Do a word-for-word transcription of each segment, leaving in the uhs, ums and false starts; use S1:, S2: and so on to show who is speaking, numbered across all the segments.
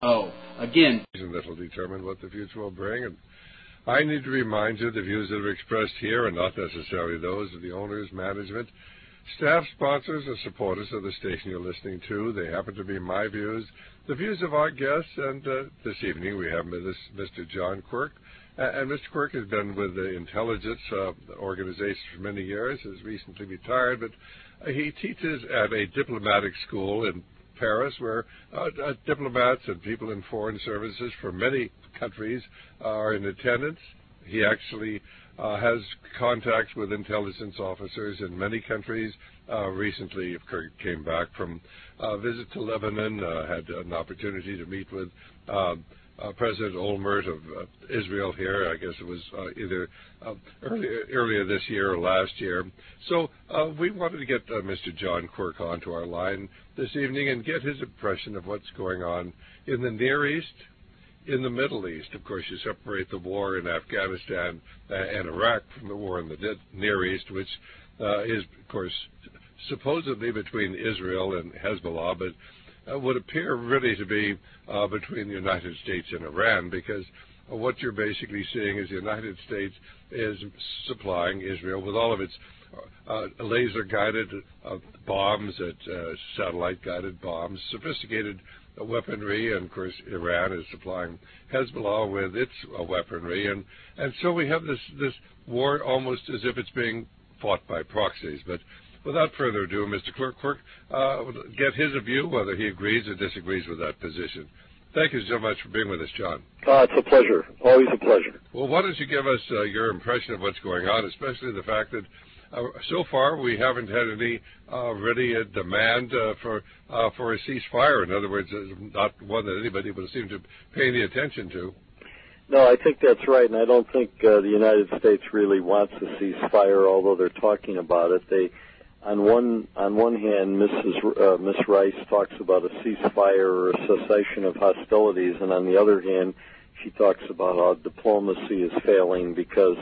S1: Oh, again,
S2: that will determine what the future will bring. And I need to remind you the views that are expressed here are not necessarily those of the owners, management, staff, sponsors, or supporters of the station you're listening to. They happen to be my views, the views of our guests, and uh, this evening we have with us Mister John Quirk. Uh, and Mister Quirk has been with the intelligence uh, organization for many years, has recently retired, but uh, he teaches at a diplomatic school in Paris, where uh, uh, diplomats and people in foreign services from many countries uh, are in attendance. He actually uh, has contacts with intelligence officers in many countries. Uh, recently, came back from a visit to Lebanon, uh, had an opportunity to meet with uh, uh, President Olmert of uh, Israel here. I guess it was uh, either uh, earlier, earlier this year or last year. So uh, we wanted to get uh, Mister John Quirk onto our line this evening and get his impression of what's going on in the Near East, in the Middle East. Of course, you separate the war in Afghanistan and Iraq from the war in the Near East, which uh, is, of course, supposedly between Israel and Hezbollah, but uh, would appear really to be uh, between the United States and Iran, because uh, what you're basically seeing is the United States is supplying Israel with all of its uh, laser-guided uh, bombs, at, uh, satellite-guided bombs, sophisticated uh, weaponry, and of course Iran is supplying Hezbollah with its uh, weaponry, and, and so we have this, this war almost as if it's being fought by proxies. But without further ado, Mister Quirk, Quirk uh, get his view, whether he agrees or disagrees with that position. Thank you so much for being with us, John.
S3: Uh, it's a pleasure. Always a pleasure.
S2: Well, why don't you give us uh, your impression of what's going on, especially the fact that uh, so far we haven't had any uh, really uh, demand uh, for uh, for a ceasefire. In other words, uh, not one that anybody would seem to pay any attention to.
S3: No, I think that's right, and I don't think uh, the United States really wants a ceasefire, although they're talking about it. They On one on one hand, Missus Uh, Miss Rice talks about a ceasefire or a cessation of hostilities, and on the other hand, she talks about how diplomacy is failing because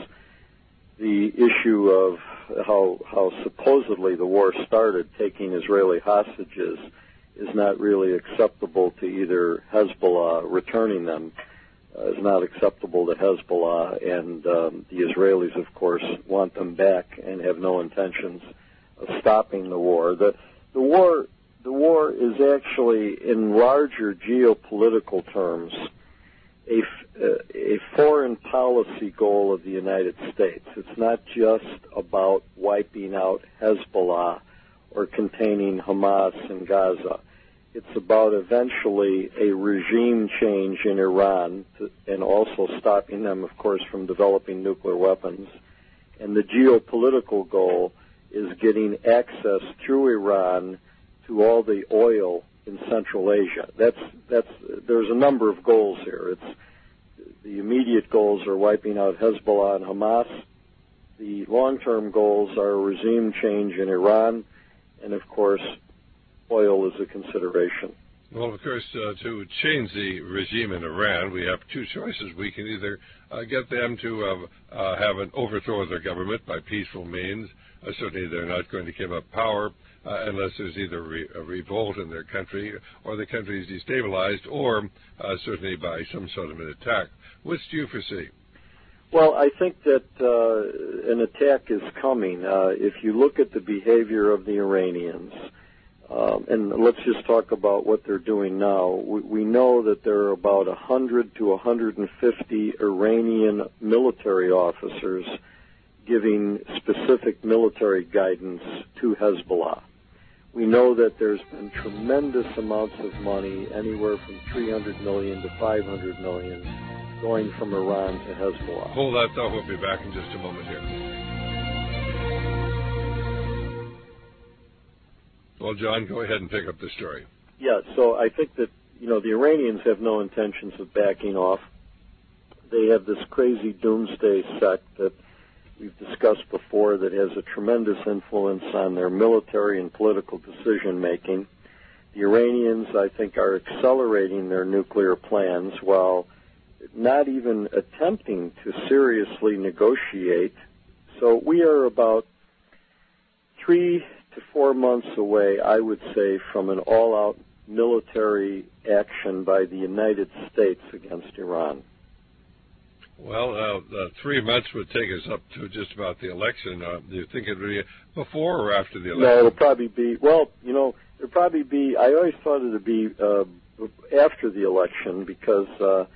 S3: the issue of how how supposedly the war started, taking Israeli hostages, is not really acceptable to either Hezbollah. Returning them uh, is not acceptable to Hezbollah, and um, the Israelis, of course, want them back and have no intentions of stopping the war. The the war the war is actually, in larger geopolitical terms, a, uh, a foreign policy goal of the United States. It's not just about wiping out Hezbollah or containing Hamas in Gaza. It's about eventually a regime change in Iran to, and also stopping them, of course, from developing nuclear weapons. And the geopolitical goal is getting access through Iran to all the oil in Central Asia. That's that's there's a number of goals here. It's the immediate goals are wiping out Hezbollah and Hamas. The long-term goals are a regime change in Iran, and of course, oil is a consideration.
S2: Well, of course, uh, to change the regime in Iran, we have two choices. We can either uh, get them to uh, uh, have an overthrow of their government by peaceful means. Uh, certainly, they're not going to give up power uh, unless there's either re- a revolt in their country or the country is destabilized, or uh, certainly by some sort of an attack. Which do you foresee?
S3: Well, I think that uh, an attack is coming. Uh, if you look at the behavior of the Iranians, Um, and let's just talk about what they're doing now. We, we know that there are about one hundred to one hundred fifty Iranian military officers giving specific military guidance to Hezbollah. We know that there's been tremendous amounts of money, anywhere from three hundred million dollars to five hundred million dollars, going from Iran to Hezbollah.
S2: Hold that thought. We'll be back in just a moment here. Well, John, go ahead and pick up the story.
S3: Yeah, so I think that, you know, the Iranians have no intentions of backing off. They have this crazy doomsday sect that we've discussed before that has a tremendous influence on their military and political decision-making. The Iranians, I think, are accelerating their nuclear plans while not even attempting to seriously negotiate. So we are about three to four months away, I would say, from an all-out military action by the United States against Iran?
S2: Well, uh, uh, three months would take us up to just about the election. Uh, do you think it would be before or after the election?
S3: No, it'll probably be, well, you know, it'll probably be, I always thought it would be uh, after the election because uh,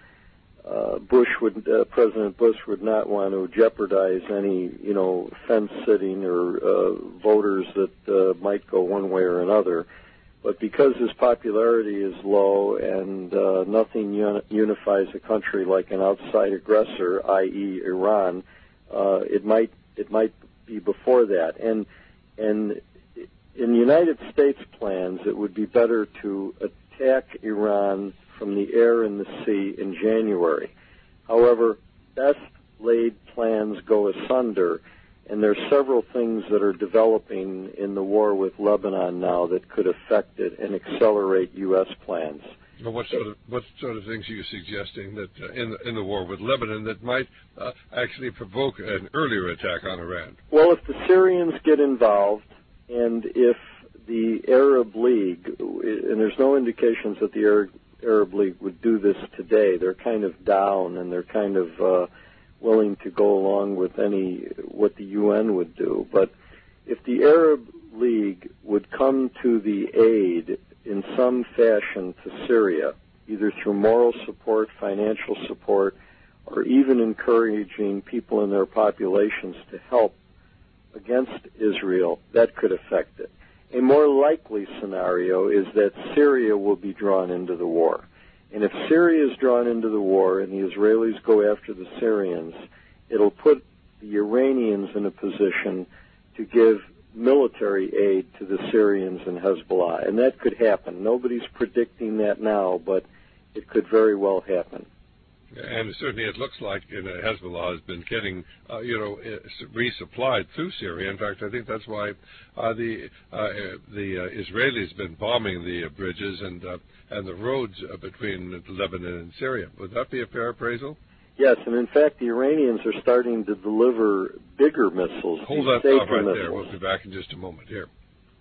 S3: uh, Bush would, uh, President Bush would not want to jeopardize any, you know, fence sitting or uh, voters that uh, might go one way or another. But because his popularity is low and uh, nothing uni- unifies a country like an outside aggressor, that is, Iran, uh, it might it might be before that. And and in the United States plans, it would be better to attack Iran from the air and the sea in January. However, best laid plans go asunder. And there are several things that are developing in the war with Lebanon now that could affect it and accelerate U S plans.
S2: Well, what sort of what sort of things are you suggesting that uh, in the, in the war with Lebanon that might uh, actually provoke an earlier attack on Iran?
S3: Well, if the Syrians get involved, and if the Arab League, and there's no indications that the Arab, Arab League would do this today, they're kind of down and they're kind of uh, willing to go along with any what the U N would do. But if the Arab League would come to the aid in some fashion to Syria, either through moral support, financial support, or even encouraging people in their populations to help against Israel, that could affect it. A more likely scenario is that Syria will be drawn into the war. And if Syria is drawn into the war and the Israelis go after the Syrians, it'll put the Iranians in a position to give military aid to the Syrians and Hezbollah. And that could happen. Nobody's predicting that now, but it could very well happen.
S2: And certainly it looks like you know, Hezbollah has been getting, uh, you know, resupplied through Syria. In fact, I think that's why uh, the uh, the uh, Israelis have been bombing the uh, bridges and uh, and the roads uh, between Lebanon and Syria. Would that be a fair appraisal?
S3: Yes, and in fact, the Iranians are starting to deliver bigger missiles.
S2: Hold that thought right
S3: missiles.
S2: there. We'll be back in just a moment here.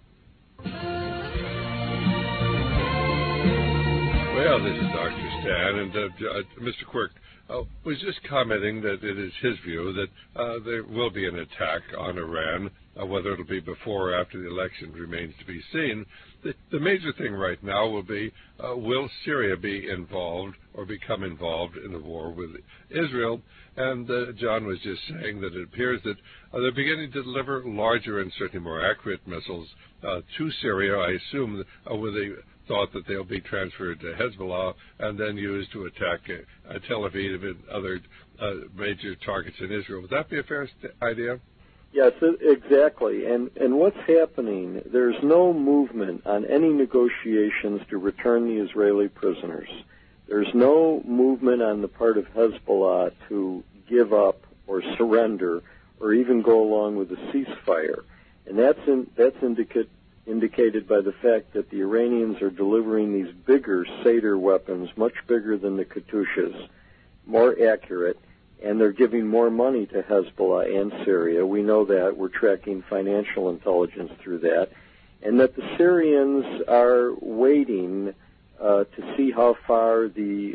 S2: Well, this is Doctor Stan, and uh, uh, Mister Quirk uh, was just commenting that it is his view that uh, there will be an attack on Iran. Uh, whether it'll be before or after the election remains to be seen. The, the major thing right now will be, uh, will Syria be involved or become involved in the war with Israel? And uh, John was just saying that it appears that uh, they're beginning to deliver larger and certainly more accurate missiles uh, to Syria, I assume, uh, with a thought that they'll be transferred to Hezbollah and then used to attack uh, Tel Aviv and other uh, major targets in Israel. Would that be a fair st- idea?
S3: Yes, exactly. And and what's happening, there's no movement on any negotiations to return the Israeli prisoners. There's no movement on the part of Hezbollah to give up or surrender or even go along with the ceasefire. And that's in, that's indicate, indicated by the fact that the Iranians are delivering these bigger Seder weapons, much bigger than the Katyushas, more accurate, and they're giving more money to Hezbollah and Syria. We know that. We're tracking financial intelligence through that. And that the Syrians are waiting uh, to see how far the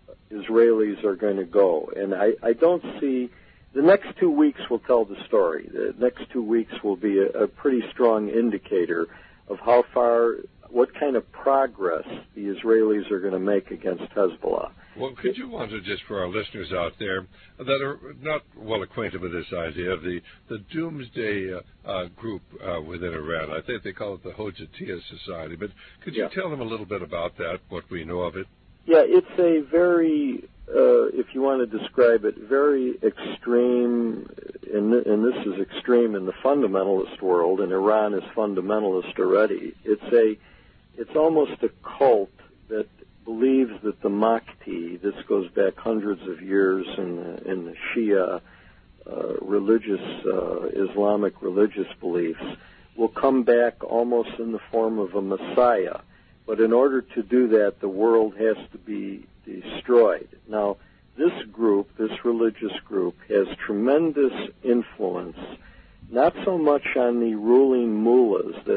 S3: Israelis are going to go. And I, I don't see... The next two weeks will tell the story. The next two weeks will be a, a pretty strong indicator of how far, what kind of progress the Israelis are going to make against Hezbollah.
S2: Well, could you want to, just for our listeners out there that are not well acquainted with this idea of the, the doomsday uh, uh, group uh, within Iran? I think they call it the Hojatiyah Society. But could you yeah. tell them a little bit about that, what we know of it?
S3: Yeah, it's a very, uh, if you want to describe it, very extreme, and, and this is extreme in the fundamentalist world, and Iran is fundamentalist already. It's a, it's almost a cult that believes that the Mahdi, this goes back hundreds of years in the, in the Shia uh, religious, uh, Islamic religious beliefs, will come back almost in the form of a Messiah. But in order to do that, the world has to be destroyed. Now, this group, this religious group, has tremendous influence, not so much on the ruling mullahs, that the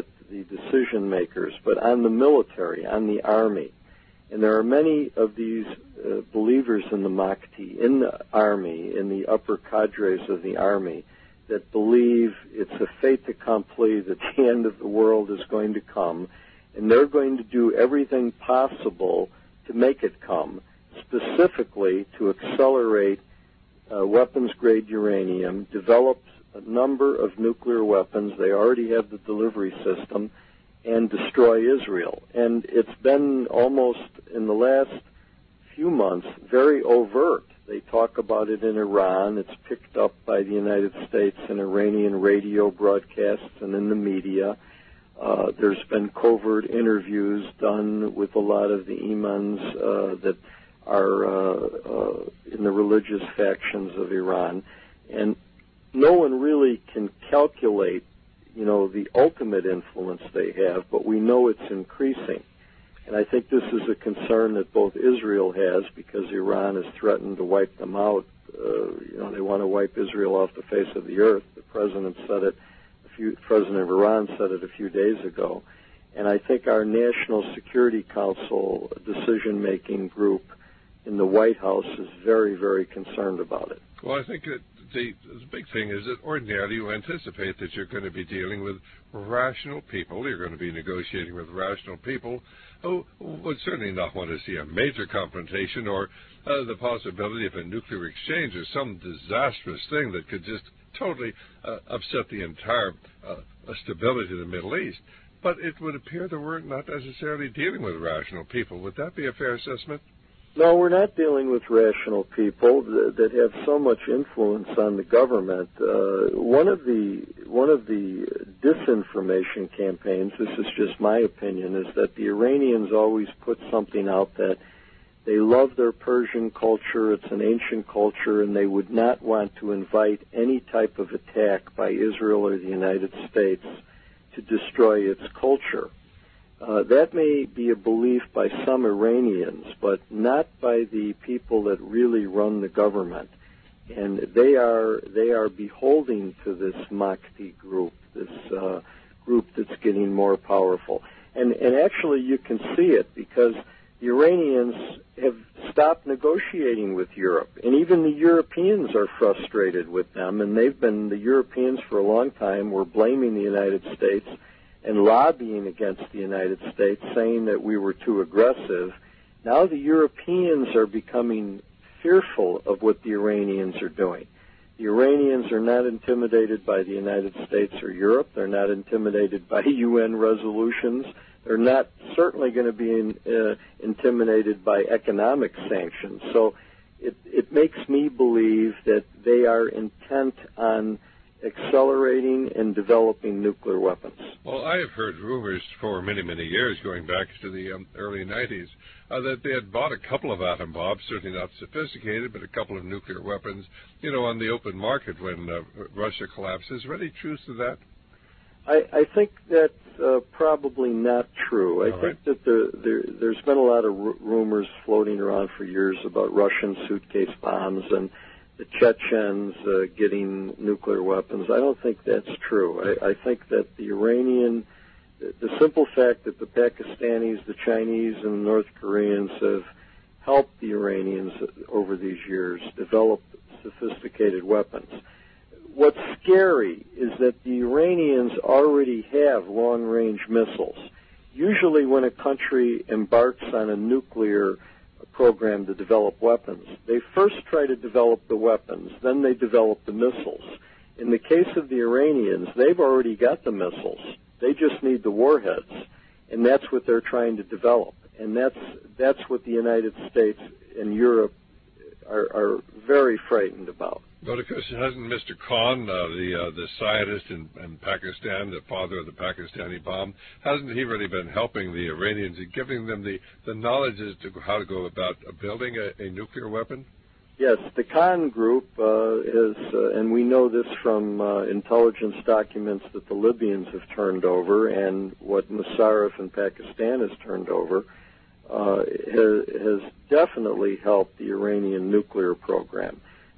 S3: decision makers, but on the military, on the Army. And there are many of these uh, believers in the Mahdi, in the Army, in the upper cadres of the Army, that believe it's a fait accompli, that the end of the world is going to come, and they're going to do everything possible to make it come, specifically to accelerate uh, weapons-grade uranium, develop a number of nuclear weapons. They already have the delivery system, and destroy Israel. And it's been almost, in the last few months, very overt. They talk about it in Iran. It's picked up by the United States in Iranian radio broadcasts and in the media. Uh, there's been covert interviews done with a lot of the imams uh, that are uh, uh, in the religious factions of Iran. And no one really can calculate, you know, the ultimate influence they have, but we know it's increasing. And I think this is a concern that both Israel has, because Iran has threatened to wipe them out. Uh, you know, they want to wipe Israel off the face of the earth. The president said it, a few, President of Iran said it a few days ago. And I think our National Security Council decision-making group in the White House is very, very concerned about it.
S2: Well, I think that the, the big thing is that ordinarily you anticipate that you're going to be dealing with rational people. You're going to be negotiating with rational people who would certainly not want to see a major confrontation or uh, the possibility of a nuclear exchange or some disastrous thing that could just totally uh, upset the entire uh, stability of the Middle East. But it would appear that we're not necessarily dealing with rational people. Would that be a fair assessment?
S3: No, we're not dealing with rational people that, that have so much influence on the government. Uh, one of the one of the disinformation campaigns, this is just my opinion, is that the Iranians always put something out that they love their Persian culture, it's an ancient culture, and they would not want to invite any type of attack by Israel or the United States to destroy its culture. Uh, that may be a belief by some Iranians, but not by the people that really run the government. And they are they are beholden to this Mahdi group, this uh, group that's getting more powerful. And and actually you can see it, because the Iranians have stopped negotiating with Europe, and even the Europeans are frustrated with them. And they've been the Europeans for a long time were blaming the United States and lobbying against the United States, saying that we were too aggressive. Now the Europeans are becoming fearful of what the Iranians are doing. The Iranians are not intimidated by the United States or Europe. They're not intimidated by U N resolutions. They're not certainly going to be in, uh, intimidated by economic sanctions. So it, it makes me believe that they are intent on accelerating and developing nuclear weapons.
S2: Well, I have heard rumors for many, many years, going back to the um, early nineties, uh, that they had bought a couple of atom bombs, certainly not sophisticated, but a couple of nuclear weapons, you know, on the open market when uh, Russia collapses. Is there any truth to that?
S3: I, I think that's uh, probably not true. I
S2: All
S3: think
S2: right.
S3: that the, there, there's been a lot of r- rumors floating around for years about Russian suitcase bombs and the Chechens uh, getting nuclear weapons. I don't think that's true. I, I think that the Iranian, the simple fact that the Pakistanis, the Chinese, and the North Koreans have helped the Iranians over these years develop sophisticated weapons. What's scary is that the Iranians already have long-range missiles. Usually when a country embarks on a nuclear program to develop weapons, they first try to develop the weapons, then they develop the missiles. In the case of the Iranians, they've already got the missiles. They just need the warheads, and that's what they're trying to develop. And that's that's what the United States and Europe are, are very frightened about.
S2: But of course, hasn't Mister Khan, uh, the uh, the scientist in, in Pakistan, the father of the Pakistani bomb, hasn't he really been helping the Iranians and giving them the, the knowledge as to how to go about building a, a nuclear weapon?
S3: Yes, the Khan group uh, is, uh, and we know this from uh, intelligence documents that the Libyans have turned over, and what Musharraf in Pakistan has turned over, uh, has, has definitely helped the Iranian nuclear program.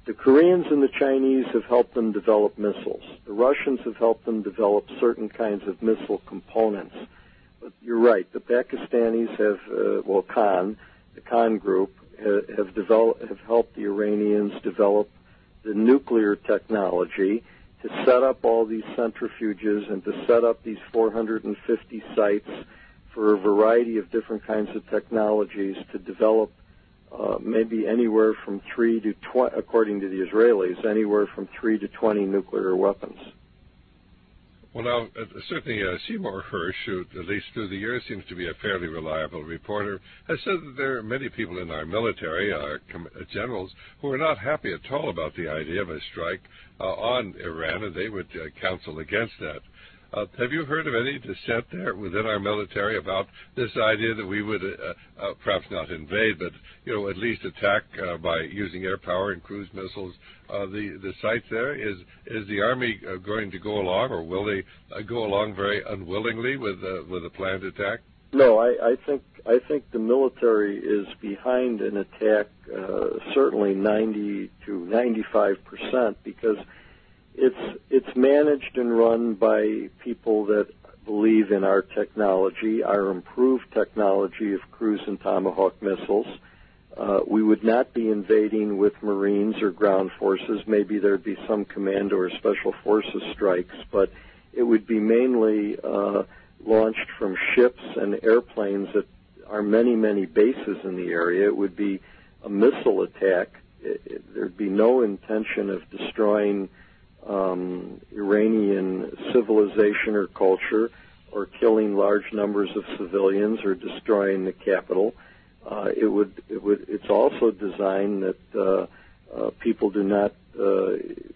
S3: The Koreans and the Chinese have helped them develop missiles. The Russians have helped them develop certain kinds of missile components. But you're right, the Pakistanis have, uh, well, Khan, the Khan group, uh, have, developed, have helped the Iranians develop the nuclear technology to set up all these centrifuges and to set up these four hundred fifty sites for a variety of different kinds of technologies to develop uh, maybe anywhere from three to twenty, according to the Israelis, anywhere from three to twenty nuclear weapons.
S2: Well, now, uh, certainly uh, Seymour Hersh, who, at least through the years, seems to be a fairly reliable reporter, has said that there are many people in our military, our com- uh, generals, who are not happy at all about the idea of a strike uh, on Iran, and they would uh, counsel against that. Uh, have you heard of any dissent there within our military about this idea that we would uh, uh, perhaps not invade, but you know at least attack uh, by using air power and cruise missiles uh, the the sites there? Is is the Army uh, going to go along, or will they uh, go along very unwillingly with uh, with a planned attack?
S3: No, I, I think I think the military is behind an attack, uh, certainly ninety to ninety-five percent, because It's it's managed and run by people that believe in our technology, our improved technology of cruise and Tomahawk missiles. Uh, we would not be invading with Marines or ground forces. Maybe there'd be some commando or special forces strikes, but it would be mainly uh, launched from ships and airplanes that are many, many bases in the area. It would be a missile attack. It, it, there'd be no intention of destroying Um, Iranian civilization or culture, or killing large numbers of civilians, or destroying the capital. Uh, it would, it would. It's also designed that uh, uh, people do not uh,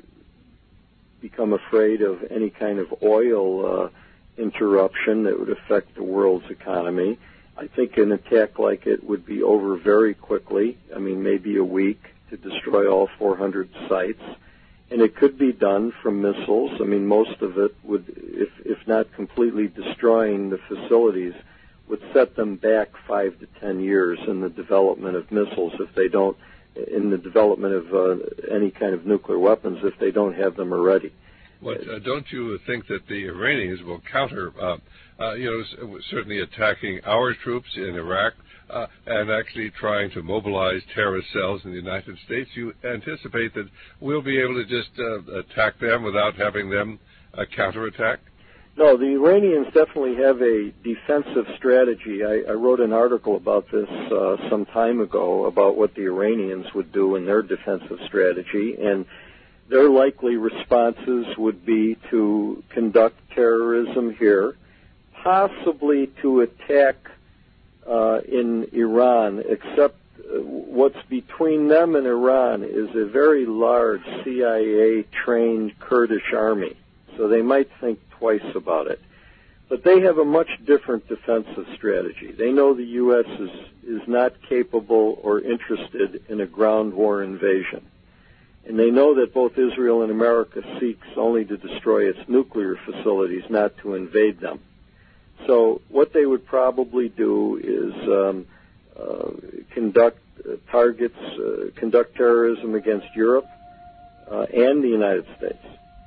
S3: become afraid of any kind of oil uh, interruption that would affect the world's economy. I think an attack like it would be over very quickly. I mean, maybe a week to destroy all four hundred sites. And it could be done from missiles. I mean, most of it would, if, if not completely destroying the facilities, would set them back five to ten years in the development of missiles if they don't, in the development of uh, any kind of nuclear weapons if they don't have them already.
S2: But uh, don't you think that the Iranians will counter, uh, uh, you know, certainly attacking our troops in Iraq uh, and actually trying to mobilize terrorist cells in the United States? You anticipate that we'll be able to just uh, attack them without having them uh, counterattack?
S3: No, the Iranians definitely have a defensive strategy. I, I wrote an article about this uh, some time ago about what the Iranians would do in their defensive strategy, and their likely responses would be to conduct terrorism here, possibly to attack uh, in Iran, except what's between them and Iran is a very large C I A-trained Kurdish army, so they might think twice about it. But they have a much different defensive strategy. They know the U S is, is not capable or interested in a ground war invasion. And they know that both Israel and America seeks only to destroy its nuclear facilities, not to invade them. So what they would probably do is um, uh, conduct uh, targets, uh, conduct terrorism against Europe uh, and the United States.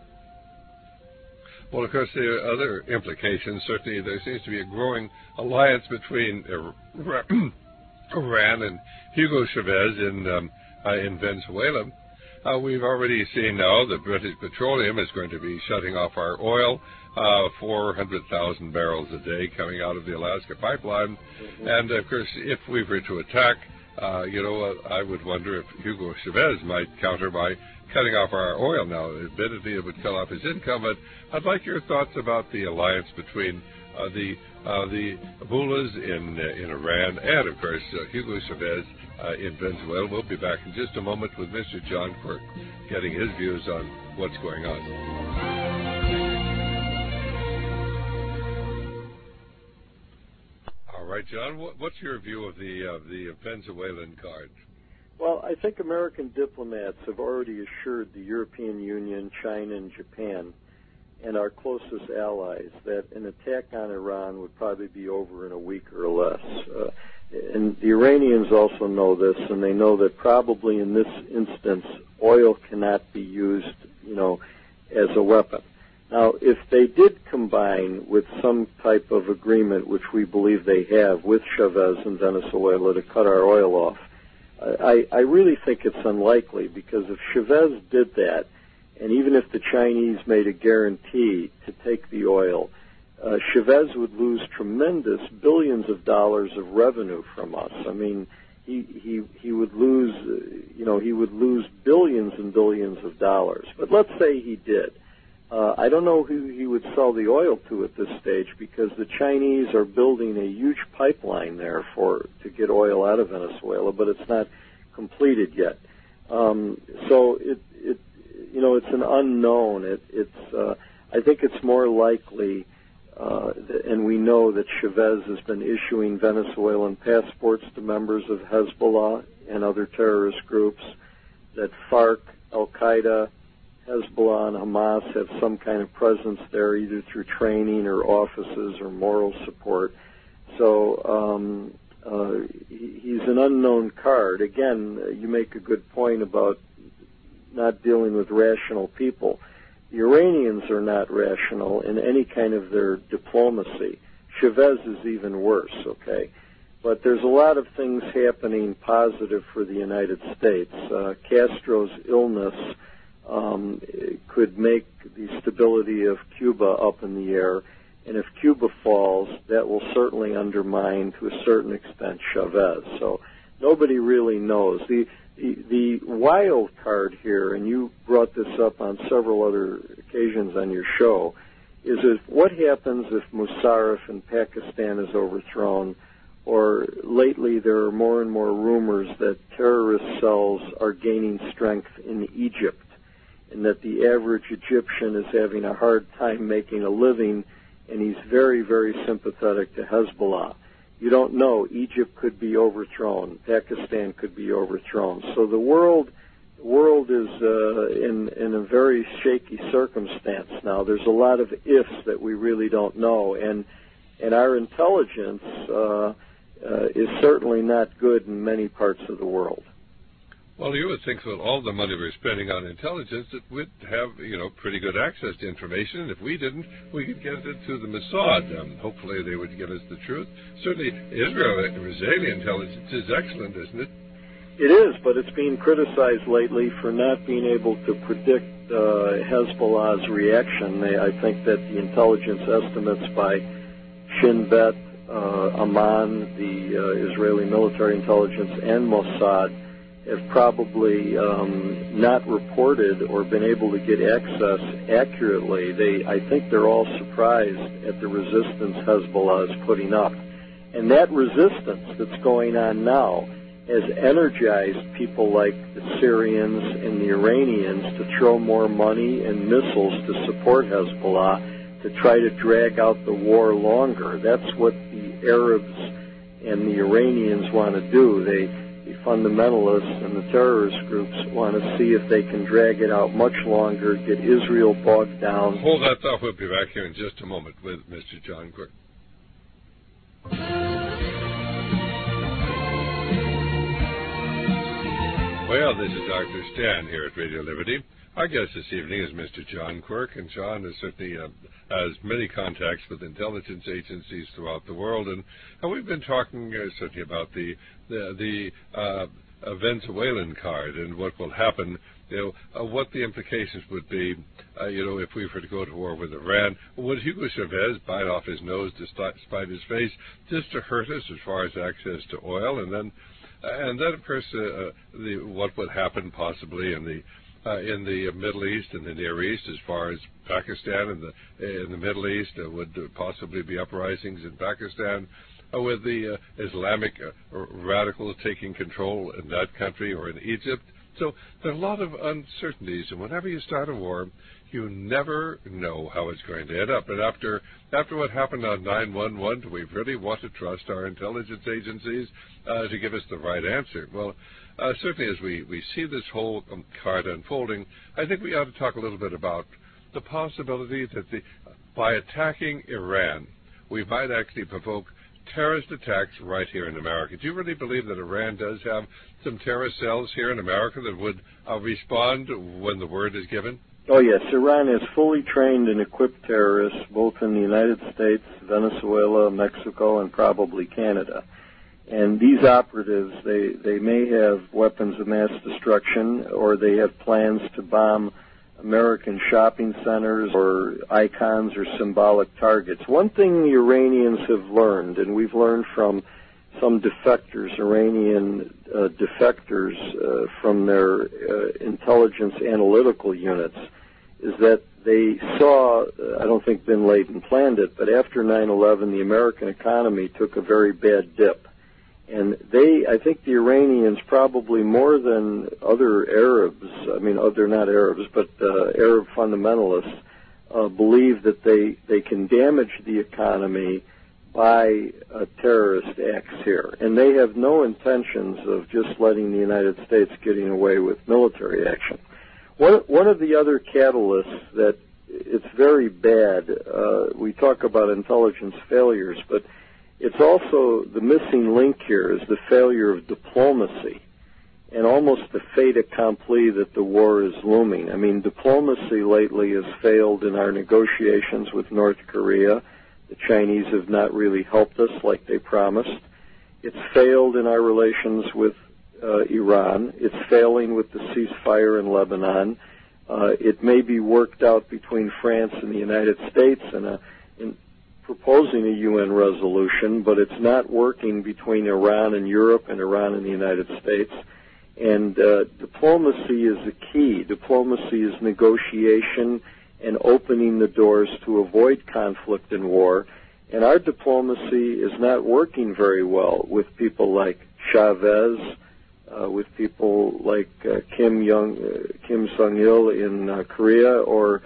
S2: Well, of course, there are other implications. Certainly, there seems to be a growing alliance between Iran and Hugo Chavez in um, uh, in Venezuela. Uh, we've already seen now that British Petroleum is going to be shutting off our oil, uh, four hundred thousand barrels a day coming out of the Alaska pipeline. Mm-hmm. And, of course, if we were to attack, uh, you know, uh, I would wonder if Hugo Chavez might counter by cutting off our oil. Now, admittedly, it would cut off his income, but I'd like your thoughts about the alliance between uh, the uh, the mullahs in uh, in Iran and, of course, uh, Hugo Chavez uh, in Venezuela. We'll be back in just a moment with Mister John Quirk, getting his views on what's going on. All right, John, what, what's your view of the uh, the Venezuelan card?
S3: Well, I think American diplomats have already assured the European Union, China, and Japan, and our closest allies, that an attack on Iran would probably be over in a week or less. Uh, and the Iranians also know this, and they know that probably in this instance oil cannot be used, you know, as a weapon. Now, if they did combine with some type of agreement, which we believe they have with Chavez and Venezuela to cut our oil off, I, I really think it's unlikely, because if Chavez did that, and even if the Chinese made a guarantee to take the oil, uh, Chavez would lose tremendous billions of dollars of revenue from us. I mean, he he he would lose, you know, he would lose billions and billions of dollars. But let's say he did. Uh, I don't know who he would sell the oil to at this stage, because the Chinese are building a huge pipeline there for to get oil out of Venezuela, but it's not completed yet. Um, so it, it, you know, it's an unknown. It, it's uh, I think it's more likely, uh, and we know that Chavez has been issuing Venezuelan passports to members of Hezbollah and other terrorist groups, that FARC, Al-Qaeda, Hezbollah and Hamas have some kind of presence there, either through training or offices or moral support. So um, uh, he, he's an unknown card. Again, uh, you make a good point about not dealing with rational people. The Iranians are not rational in any kind of their diplomacy. Chavez is even worse, okay? But there's a lot of things happening positive for the United States. Uh, Castro's illness Um, could make the stability of Cuba up in the air, and if Cuba falls, that will certainly undermine, to a certain extent, Chavez. So nobody really knows. The, the, the wild card here, and you brought this up on several other occasions on your show, is if, what happens if Musharraf in Pakistan is overthrown, or lately there are more and more rumors that terrorist cells are gaining strength in Egypt, and that the average Egyptian is having a hard time making a living, and he's very, very sympathetic to Hezbollah. You don't know. Egypt could be overthrown. Pakistan could be overthrown. So the world, the world is uh, in, in a very shaky circumstance now. There's a lot of ifs that we really don't know, and and our intelligence uh, uh, is certainly not good in many parts of the world.
S2: Well, you would think that all the money we're spending on intelligence, that we'd have, you know, pretty good access to information, and if we didn't, we could get it through the Mossad. Um, hopefully they would get us the truth. Certainly, Israel, Israeli intelligence is excellent, isn't it?
S3: It is, but it's being criticized lately for not being able to predict uh, Hezbollah's reaction. They, I think that the intelligence estimates by Shin Bet, uh, Amman, the uh, Israeli military intelligence, and Mossad have probably um, not reported or been able to get access accurately. They, I think they're all surprised at the resistance Hezbollah is putting up. And that resistance that's going on now has energized people like the Syrians and the Iranians to throw more money and missiles to support Hezbollah, to try to drag out the war longer. That's what the Arabs and the Iranians want to do. They The fundamentalists and the terrorist groups want to see if they can drag it out much longer, get Israel bogged down.
S2: Hold that thought. We'll be back here in just a moment with Mister John Quirk. Well, this is Doctor Stan here at Radio Liberty. Our guest this evening is Mister John Quirk, and John is certainly uh, has many contacts with intelligence agencies throughout the world, and, and we've been talking uh, certainly about the the, the uh, uh, Venezuelan card and what will happen, you know, uh, what the implications would be, uh, you know, if we were to go to war with Iran. Would Hugo Chavez bite off his nose to spite his face just to hurt us as far as access to oil, and then, uh, and then of course, uh, the what would happen possibly in the Uh, in the Middle East and the Near East, as far as Pakistan and the in the Middle East, uh, would uh, possibly be uprisings in Pakistan, uh, with the uh, Islamic uh, radicals taking control in that country or in Egypt. So there are a lot of uncertainties, and whenever you start a war, you never know how it's going to end up. And after after what happened on nine one one, do we really want to trust our intelligence agencies uh, to give us the right answer? Well, Uh, certainly, as we, we see this whole um, card unfolding, I think we ought to talk a little bit about the possibility that the, by attacking Iran, we might actually provoke terrorist attacks right here in America. Do you really believe that Iran does have some terrorist cells here in America that would uh, respond when the word is given?
S3: Oh, yes. Iran has fully trained and equipped terrorists both in the United States, Venezuela, Mexico, and probably Canada. And these operatives, they, they may have weapons of mass destruction, or they have plans to bomb American shopping centers or icons or symbolic targets. One thing the Iranians have learned, and we've learned from some defectors, Iranian uh, defectors uh, from their uh, intelligence analytical units, is that they saw, uh, I don't think Bin Laden planned it, but after nine eleven, the American economy took a very bad dip. And they, I think the Iranians, probably more than other Arabs, I mean, they're not Arabs, but uh, Arab fundamentalists, uh, believe that they, they can damage the economy by uh, terrorist acts here. And they have no intentions of just letting the United States getting away with military action. One, one of the other catalysts that it's very bad, uh, we talk about intelligence failures, but it's also the missing link here is the failure of diplomacy and almost the fait accompli that the war is looming. I mean, diplomacy lately has failed in our negotiations with North Korea. The Chinese have not really helped us like they promised. It's failed in our relations with uh, Iran. It's failing with the ceasefire in Lebanon. Uh, it may be worked out between France and the United States in a in proposing a U N resolution, but it's not working between Iran and Europe and Iran and the United States. And uh, diplomacy is the key. Diplomacy is negotiation and opening the doors to avoid conflict and war. And our diplomacy is not working very well with people like Chavez, uh, with people like uh, Kim Jong, uh, Kim Sung-il in uh, Korea, or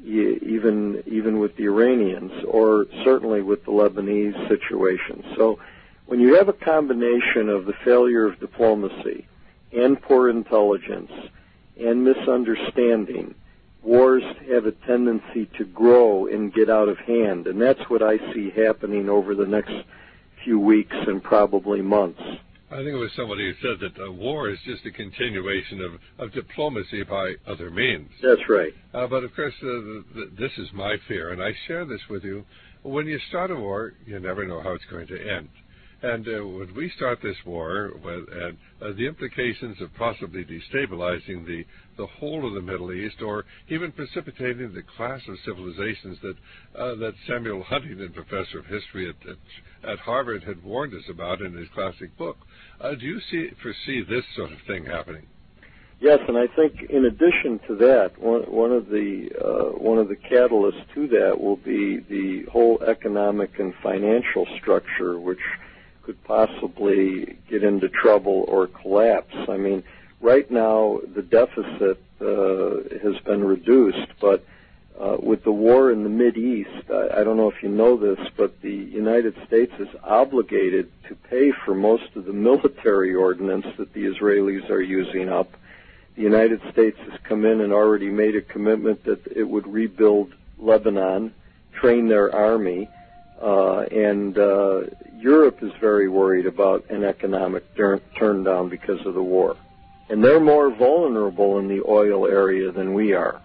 S3: even even with the Iranians, or certainly with the Lebanese situation. So when you have a combination of the failure of diplomacy and poor intelligence and misunderstanding, wars have a tendency to grow and get out of hand, and that's what I see happening over the next few weeks and probably months.
S2: I think it was somebody who said that uh, war is just a continuation of, of diplomacy by other means.
S3: That's right.
S2: Uh, but, of course, uh, the, the, this is my fear, and I share this with you. When you start a war, you never know how it's going to end. And uh, when we start this war, with, and uh, the implications of possibly destabilizing the, the whole of the Middle East, or even precipitating the class of civilizations that uh, that Samuel Huntington, professor of history at, at, at Harvard, had warned us about in his classic book, uh, do you see foresee this sort of thing happening?
S3: Yes, and I think in addition to that, one, one of the uh, one of the catalysts to that will be the whole economic and financial structure, which could possibly get into trouble or collapse. I mean, right now the deficit uh, has been reduced, but uh, with the war in the Mideast, I, I don't know if you know this, but the United States is obligated to pay for most of the military ordnance that the Israelis are using up. The United States has come in and already made a commitment that it would rebuild Lebanon, train their army, uh, and uh, Europe is very worried about an economic turn, turn down because of the war. And they're more vulnerable in the oil area than we are.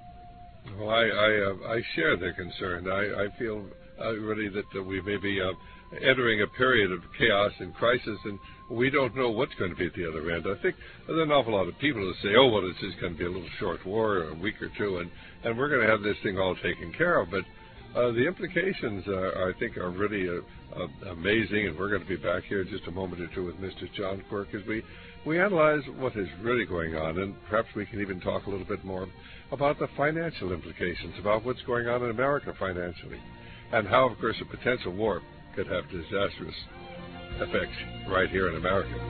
S2: Well, I I, uh, I share their concern. I, I feel uh, really that uh, we may be uh, entering a period of chaos and crisis, and we don't know what's going to be at the other end. I think there are an awful lot of people who say, oh, well, it's just going to be a little short war, a week or two, and, and we're going to have this thing all taken care of. But uh, the implications, are, I think, are really uh, uh, amazing, and we're going to be back here in just a moment or two with Mister John Quirk as we, we analyze what is really going on, and perhaps we can even talk a little bit more about the financial implications, about what's going on in America financially, and how, of course, a potential war could have disastrous effects right here in America.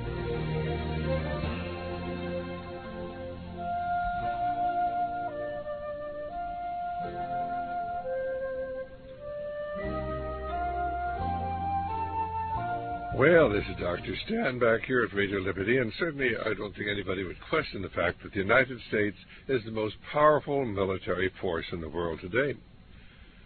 S2: Well, this is Doctor Stan back here at Radio Liberty, and certainly I don't think anybody would question the fact that the United States is the most powerful military force in the world today.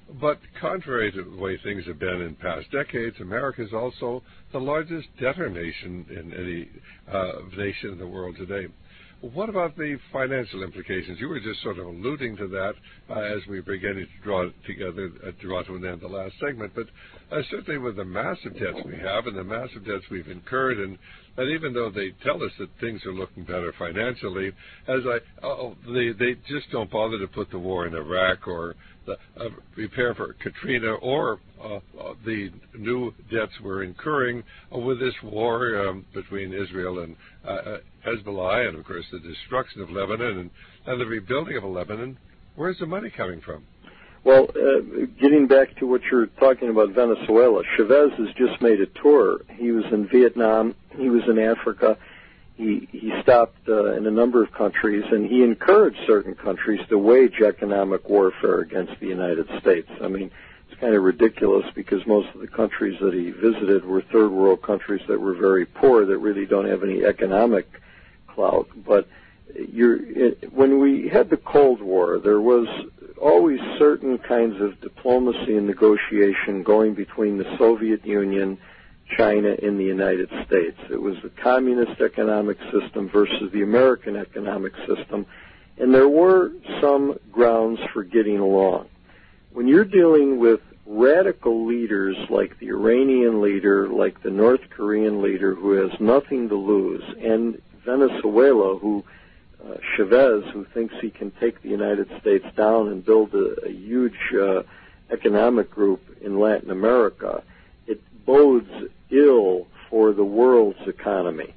S2: But contrary to the way things have been in past decades, America is also the largest debtor nation in any uh, nation in the world today. What about the financial implications? You were just sort of alluding to that uh, as we were beginning to draw together, uh, draw to an end the last segment. But uh, certainly with the massive debts we have and the massive debts we've incurred, and, and even though they tell us that things are looking better financially, as I, oh, they they just don't bother to put the war in Iraq or the, uh, prepare for Katrina or uh, uh, the new debts we're incurring uh, with this war um, between Israel and uh, Hezbollah, and of course the destruction of Lebanon and, and the rebuilding of Lebanon. Where's the money coming from?
S3: Well, uh, getting back to what you're talking about, Venezuela, Chavez has just made a tour. He was in Vietnam. He was in Africa. He, he stopped uh, in a number of countries, and he encouraged certain countries to wage economic warfare against the United States. I mean, it's kind of ridiculous because most of the countries that he visited were third world countries that were very poor, that really don't have any economic clout. But you're, it, when we had the Cold War, there was always certain kinds of diplomacy and negotiation going between the Soviet Union, China, and the United States. It was the communist economic system versus the American economic system, and there were some grounds for getting along. When you're dealing with radical leaders like the Iranian leader, like the North Korean leader who has nothing to lose, and Venezuela, who uh, Chavez, who thinks he can take the United States down and build a, a huge uh, economic group in Latin America, it bodes ill for the world's economy.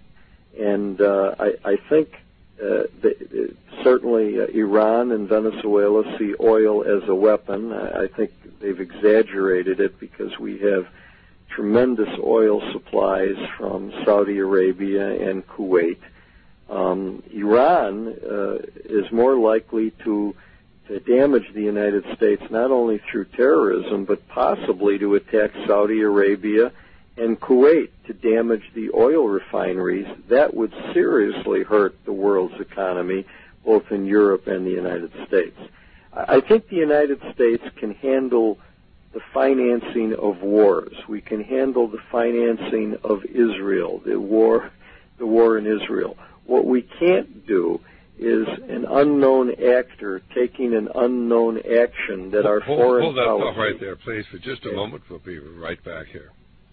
S3: And uh, I, I think uh, the, certainly uh, Iran and Venezuela see oil as a weapon. I, I think they've exaggerated it because we have tremendous oil supplies from Saudi Arabia and Kuwait. Um, Iran uh, is more likely to to damage the United States not only through terrorism, but possibly to attack Saudi Arabia and Kuwait to damage the oil refineries. That would seriously hurt the world's economy, both in Europe and the United States. I think the United States can handle the financing of wars. We can handle the financing of Israel, the war, the war in Israel. What we can't do is an unknown actor taking an unknown action that our
S2: hold,
S3: foreign
S2: hold that
S3: policy...
S2: thought right there, please, for just a okay. moment. We'll be right back here.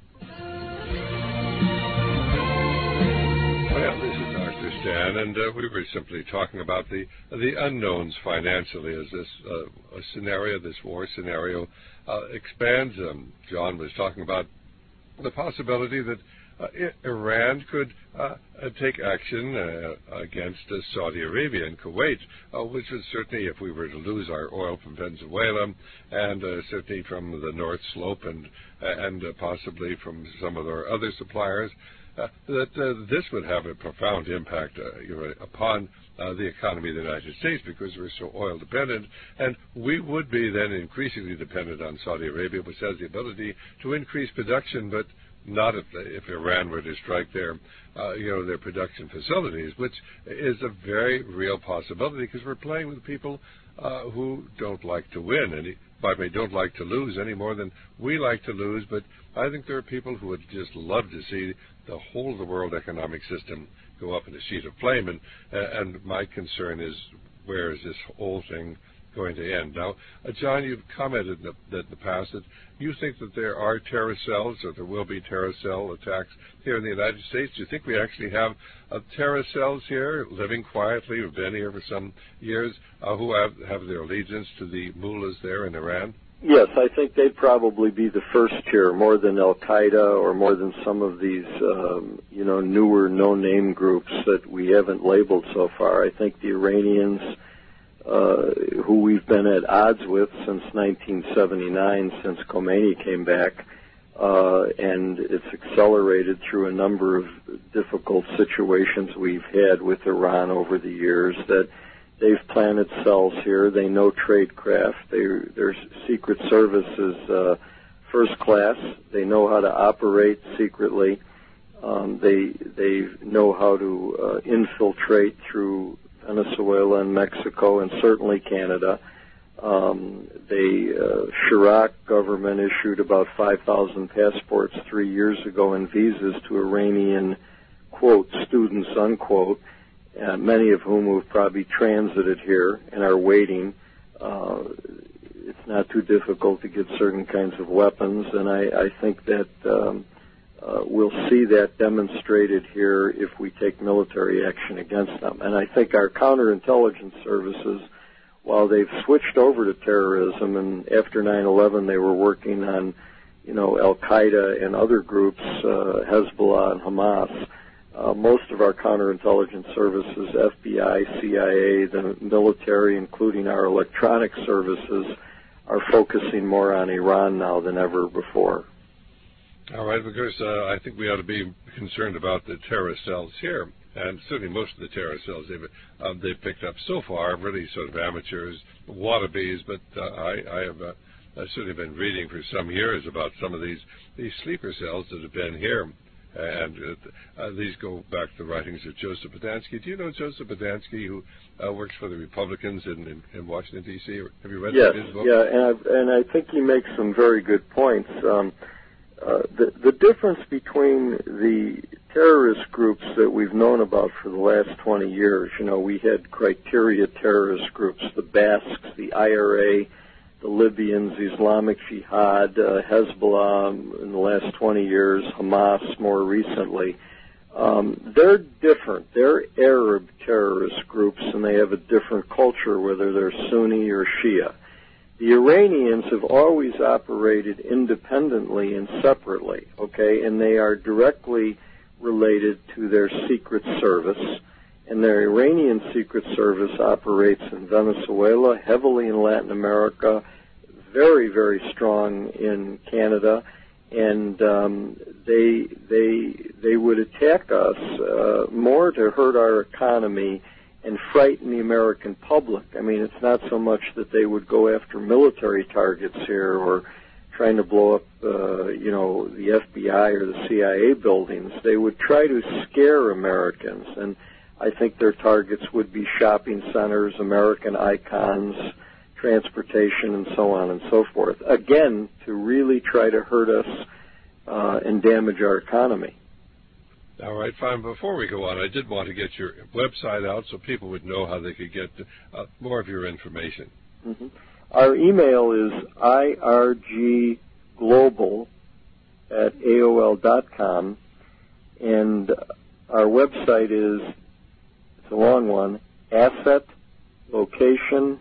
S2: Well, this is Doctor Stan, and uh, we were simply talking about the the unknowns financially as this uh, a scenario, this war scenario, uh, expands. Um, John was talking about the possibility that Uh, Iran could uh, uh, take action uh, against uh, Saudi Arabia and Kuwait, uh, which would certainly, if we were to lose our oil from Venezuela and uh, certainly from the North Slope and uh, and uh, possibly from some of our other suppliers, uh, that uh, this would have a profound impact uh, you know, upon uh, the economy of the United States because we're so oil dependent, and we would be then increasingly dependent on Saudi Arabia, which has the ability to increase production, but not if, if Iran were to strike their, uh, you know, their production facilities, which is a very real possibility because we're playing with people uh, who don't like to win, any, by the way, don't like to lose any more than we like to lose. But I think there are people who would just love to see the whole of the world economic system go up in a sheet of flame, and uh, and my concern is where is this whole thing going to end. Now, uh, John, you've commented in the, that in the past that you think that there are terror cells or there will be terror cell attacks here in the United States. Do you think we actually have uh, terror cells here living quietly, who've been here for some years, uh, who have, have their allegiance to the mullahs there in Iran?
S3: Yes, I think they'd probably be the first here, more than Al-Qaeda or more than some of these, um, you know, newer no-name groups that we haven't labeled so far. I think the Iranians, Uh, who we've been at odds with since nineteen seventy-nine, since Khomeini came back, uh, and it's accelerated through a number of difficult situations we've had with Iran over the years, that they've planted cells here. They know tradecraft. They, their Secret Service is uh, first class. They know how to operate secretly. Um, they, they know how to uh, infiltrate through Venezuela and Mexico and certainly Canada. Um, the uh, Chirac government issued about five thousand passports three years ago and visas to Iranian, quote, students, unquote, uh, many of whom have probably transited here and are waiting. Uh, it's not too difficult to get certain kinds of weapons, and I, I think that um, uh, we'll see that demonstrated here if we take military action against them. And I think our counterintelligence services, while they've switched over to terrorism, and after nine eleven they were working on, you know, Al-Qaeda and other groups, uh, Hezbollah and Hamas, uh, most of our counterintelligence services, F B I, C I A, the military, including our electronic services, are focusing more on Iran now than ever before.
S2: All right, because uh, I think we ought to be concerned about the terrorist cells here. And certainly most of the terrorist cells they've, uh, they've picked up so far, really sort of amateurs, wannabes, but uh, I, I have uh, I've certainly been reading for some years about some of these, these sleeper cells that have been here. And uh, uh, these go back to the writings of Joseph Bodansky. Do you know Joseph Bodansky, who uh, works for the Republicans in, in, in Washington, D C? Have you read
S3: yes,
S2: his book?
S3: Yeah, and, I've, and I think he makes some very good points. Um, Uh, the, the difference between the terrorist groups that we've known about for the last twenty years, you know, we had criteria terrorist groups, the Basques, the I R A, the Libyans, Islamic Jihad, uh, Hezbollah in the last twenty years, Hamas more recently. Um, they're different. They're Arab terrorist groups, and they have a different culture, whether they're Sunni or Shia. The Iranians have always operated independently and separately, okay, and they are directly related to their secret service. And their Iranian secret service operates in Venezuela, heavily in Latin America, very, very strong in Canada, and um, they they they would attack us uh, more to hurt our economy and frighten the American public. I mean, it's not so much that they would go after military targets here or trying to blow up, uh, you know, the F B I or the C I A buildings. They would try to scare Americans, and I think their targets would be shopping centers, American icons, transportation, and so on and so forth. Again, to really try to hurt us uh, and damage our economy.
S2: All right, fine. Before we go on, I did want to get your website out so people would know how they could get uh, more of your information.
S3: Mm-hmm. Our email is I R G global at A O L dot com, and our website is, it's a long one, asset location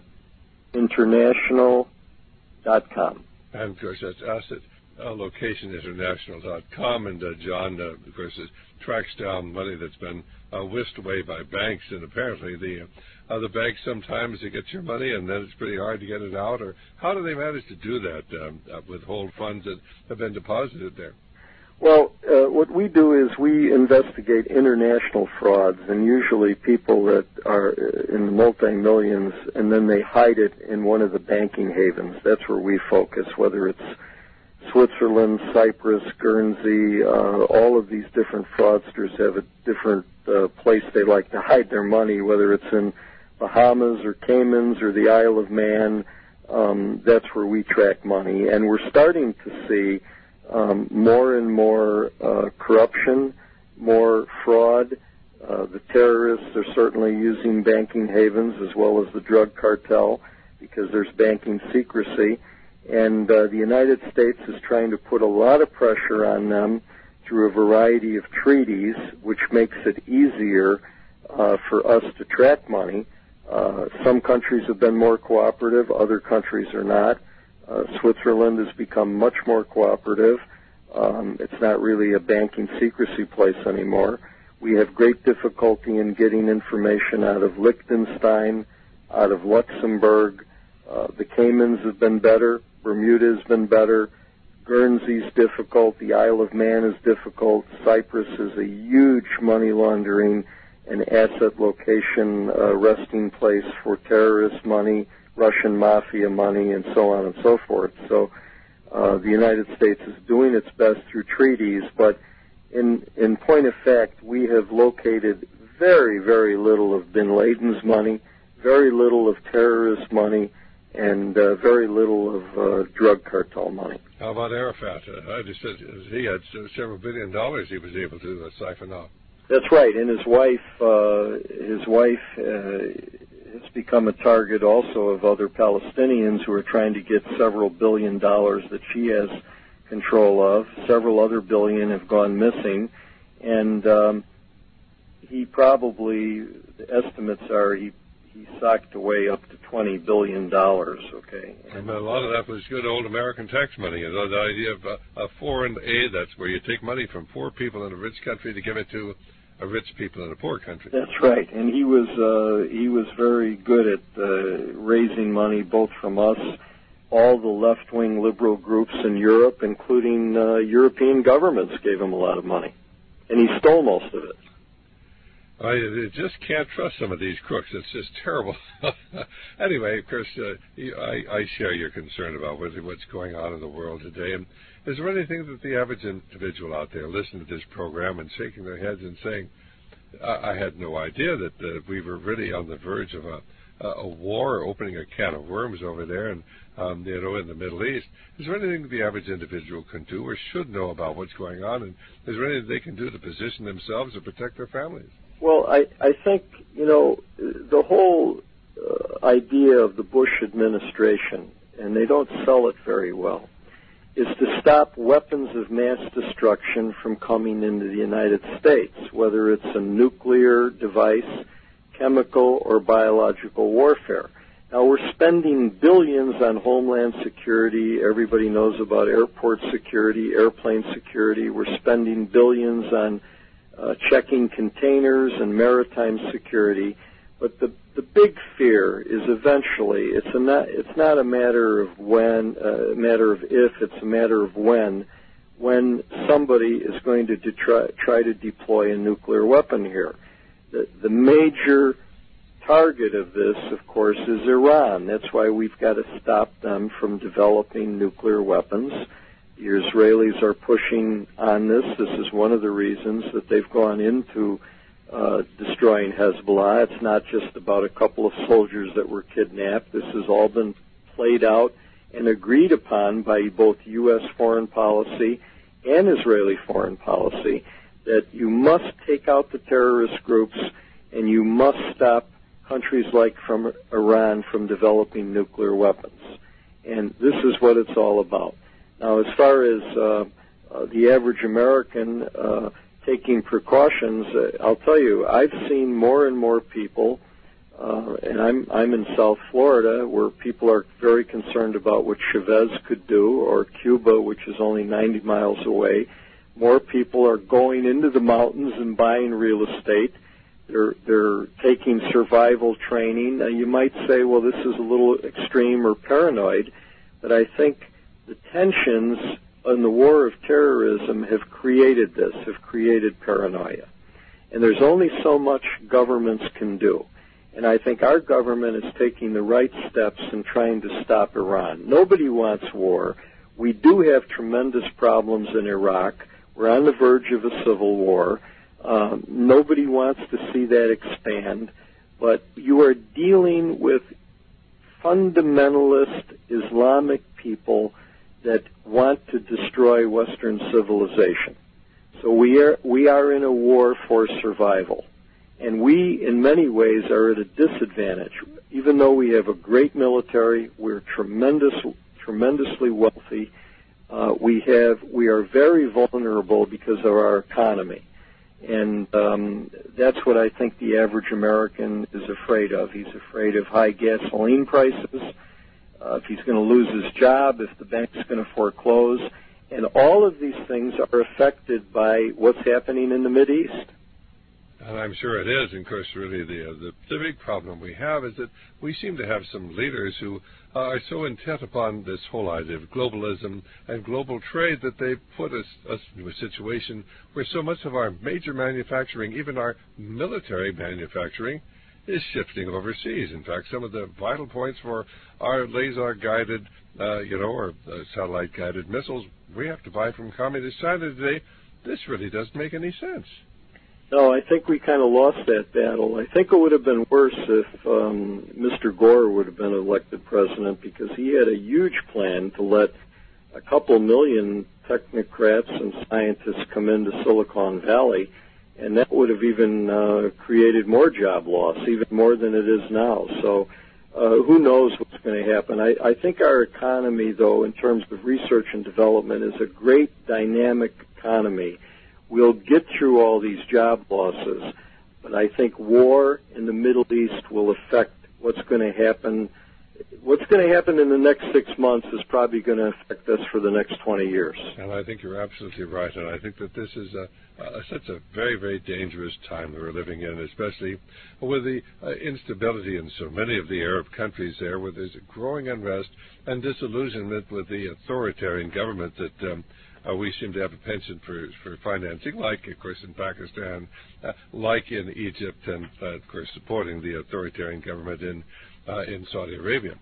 S3: international dot com.
S2: And, of course, that's asset location international dot com, and uh, John, uh, of course, is, tracks down money that's been uh, whisked away by banks, and apparently the uh, the banks sometimes they get your money and then it's pretty hard to get it out. Or how do they manage to do that, um, uh, withhold funds that have been deposited there?
S3: Well, uh, what we do is we investigate international frauds, and usually people that are in the multi-millions, and then they hide it in one of the banking havens. That's where we focus, whether it's Switzerland, Cyprus, Guernsey, uh, all of these different fraudsters have a different uh, place they like to hide their money, whether it's in Bahamas or Caymans or the Isle of Man. Um, that's where we track money. And we're starting to see um, more and more uh, corruption, more fraud. Uh, the terrorists are certainly using banking havens as well as the drug cartel because there's banking secrecy. And uh, the United States is trying to put a lot of pressure on them through a variety of treaties, which makes it easier uh, for us to track money. Uh, some countries have been more cooperative, other countries are not. Uh, Switzerland has become much more cooperative. Um, it's not really a banking secrecy place anymore. We have great difficulty in getting information out of Liechtenstein, out of Luxembourg. Uh, the Caymans have been better. Bermuda has been better. Guernsey's difficult. The Isle of Man is difficult. Cyprus is a huge money laundering and asset location uh, resting place for terrorist money, Russian mafia money, and so on and so forth. So uh, the United States is doing its best through treaties, but in, in point of fact, we have located very, very little of bin Laden's money, very little of terrorist money, and uh, very little of uh, drug cartel money.
S2: How about Arafat? Uh, I just said he had several billion dollars he was able to uh, siphon off.
S3: That's right, and his wife, uh, his wife uh, has become a target also of other Palestinians who are trying to get several billion dollars that she has control of. Several other billion have gone missing, and um, he probably, the estimates are he he socked away up to twenty billion dollars. Okay,
S2: and a lot of that was good old American tax money. You know, the idea of uh, a foreign aid, that's where you take money from poor people in a rich country to give it to a rich people in a poor country.
S3: That's right, and he was uh, he was very good at uh, raising money, both from us, all the left-wing liberal groups in Europe, including uh, European governments, gave him a lot of money, and he stole most of it.
S2: I just can't trust some of these crooks. It's just terrible. Anyway, of course, uh, I, I share your concern about what's going on in the world today. And is there anything that the average individual out there listening to this program and shaking their heads and saying, I, I had no idea that uh, we were really on the verge of a, a war, opening a can of worms over there and, um, you know, in the Middle East. Is there anything the average individual can do or should know about what's going on? And is there anything they can do to position themselves or protect their families?
S3: Well, I, I think, you know, the whole uh, idea of the Bush administration, and they don't sell it very well, is to stop weapons of mass destruction from coming into the United States, whether it's a nuclear device, chemical, or biological warfare. Now, we're spending billions on homeland security. Everybody knows about airport security, airplane security. We're spending billions on Uh, checking containers and maritime security, but the the big fear is eventually it's a not it's not a matter of when, uh, a matter of if, it's a matter of when, when somebody is going to de- try, try to deploy a nuclear weapon here. The the major target of this, of course, is Iran. That's why we've got to stop them from developing nuclear weapons. The Israelis are pushing on this. This is one of the reasons that they've gone into uh, destroying Hezbollah. It's not just about a couple of soldiers that were kidnapped. This has all been played out and agreed upon by both U S foreign policy and Israeli foreign policy, that you must take out the terrorist groups and you must stop countries like from Iran from developing nuclear weapons. And this is what it's all about. Now, as far as uh, uh, the average American uh, taking precautions, uh, I'll tell you, I've seen more and more people, uh, and I'm I'm in South Florida, where people are very concerned about what Chavez could do, or Cuba, which is only ninety miles away. More people are going into the mountains and buying real estate. They're they're taking survival training. Now, you might say, well, this is a little extreme or paranoid, but I think the tensions in the war of terrorism have created this, have created paranoia. And there's only so much governments can do. And I think our government is taking the right steps in trying to stop Iran. Nobody wants war. We do have tremendous problems in Iraq. We're on the verge of a civil war. Um, nobody wants to see that expand. But you are dealing with fundamentalist Islamic people that want to destroy Western civilization. So we are we are in a war for survival. And we, in many ways, are at a disadvantage. Even though we have a great military, we're tremendous, tremendously wealthy, uh, we have we are very vulnerable because of our economy. And um, that's what I think the average American is afraid of. He's afraid of high gasoline prices, Uh, if he's going to lose his job, if the bank's going to foreclose. And all of these things are affected by what's happening in the Mideast.
S2: And I'm sure it is. And, of course, really the, uh, the, the big problem we have is that we seem to have some leaders who uh, are so intent upon this whole idea of globalism and global trade that they put us, us into a situation where so much of our major manufacturing, even our military manufacturing, is shifting overseas. In fact, some of the vital points for our laser-guided, uh, you know, or uh, satellite-guided missiles we have to buy from communist China today. This really doesn't make any sense.
S3: No, I think we kind of lost that battle. I think it would have been worse if um, Mister Gore would have been elected president, because he had a huge plan to let a couple million technocrats and scientists come into Silicon Valley, and that would have even uh, created more job loss, even more than it is now. So uh, who knows what's going to happen. I, I think our economy, though, in terms of research and development, is a great dynamic economy. We'll get through all these job losses, but I think war in the Middle East will affect what's going to happen. What's going to happen in the next six months is probably going to affect us for the next twenty years.
S2: And I think you're absolutely right. And I think that this is a, a, such a very, very dangerous time that we're living in, especially with the uh, instability in so many of the Arab countries there, where there's a growing unrest and disillusionment with the authoritarian government that um, uh, we seem to have a penchant for, for financing, like, of course, in Pakistan, uh, like in Egypt, and, uh, of course, supporting the authoritarian government in Uh, in Saudi Arabia.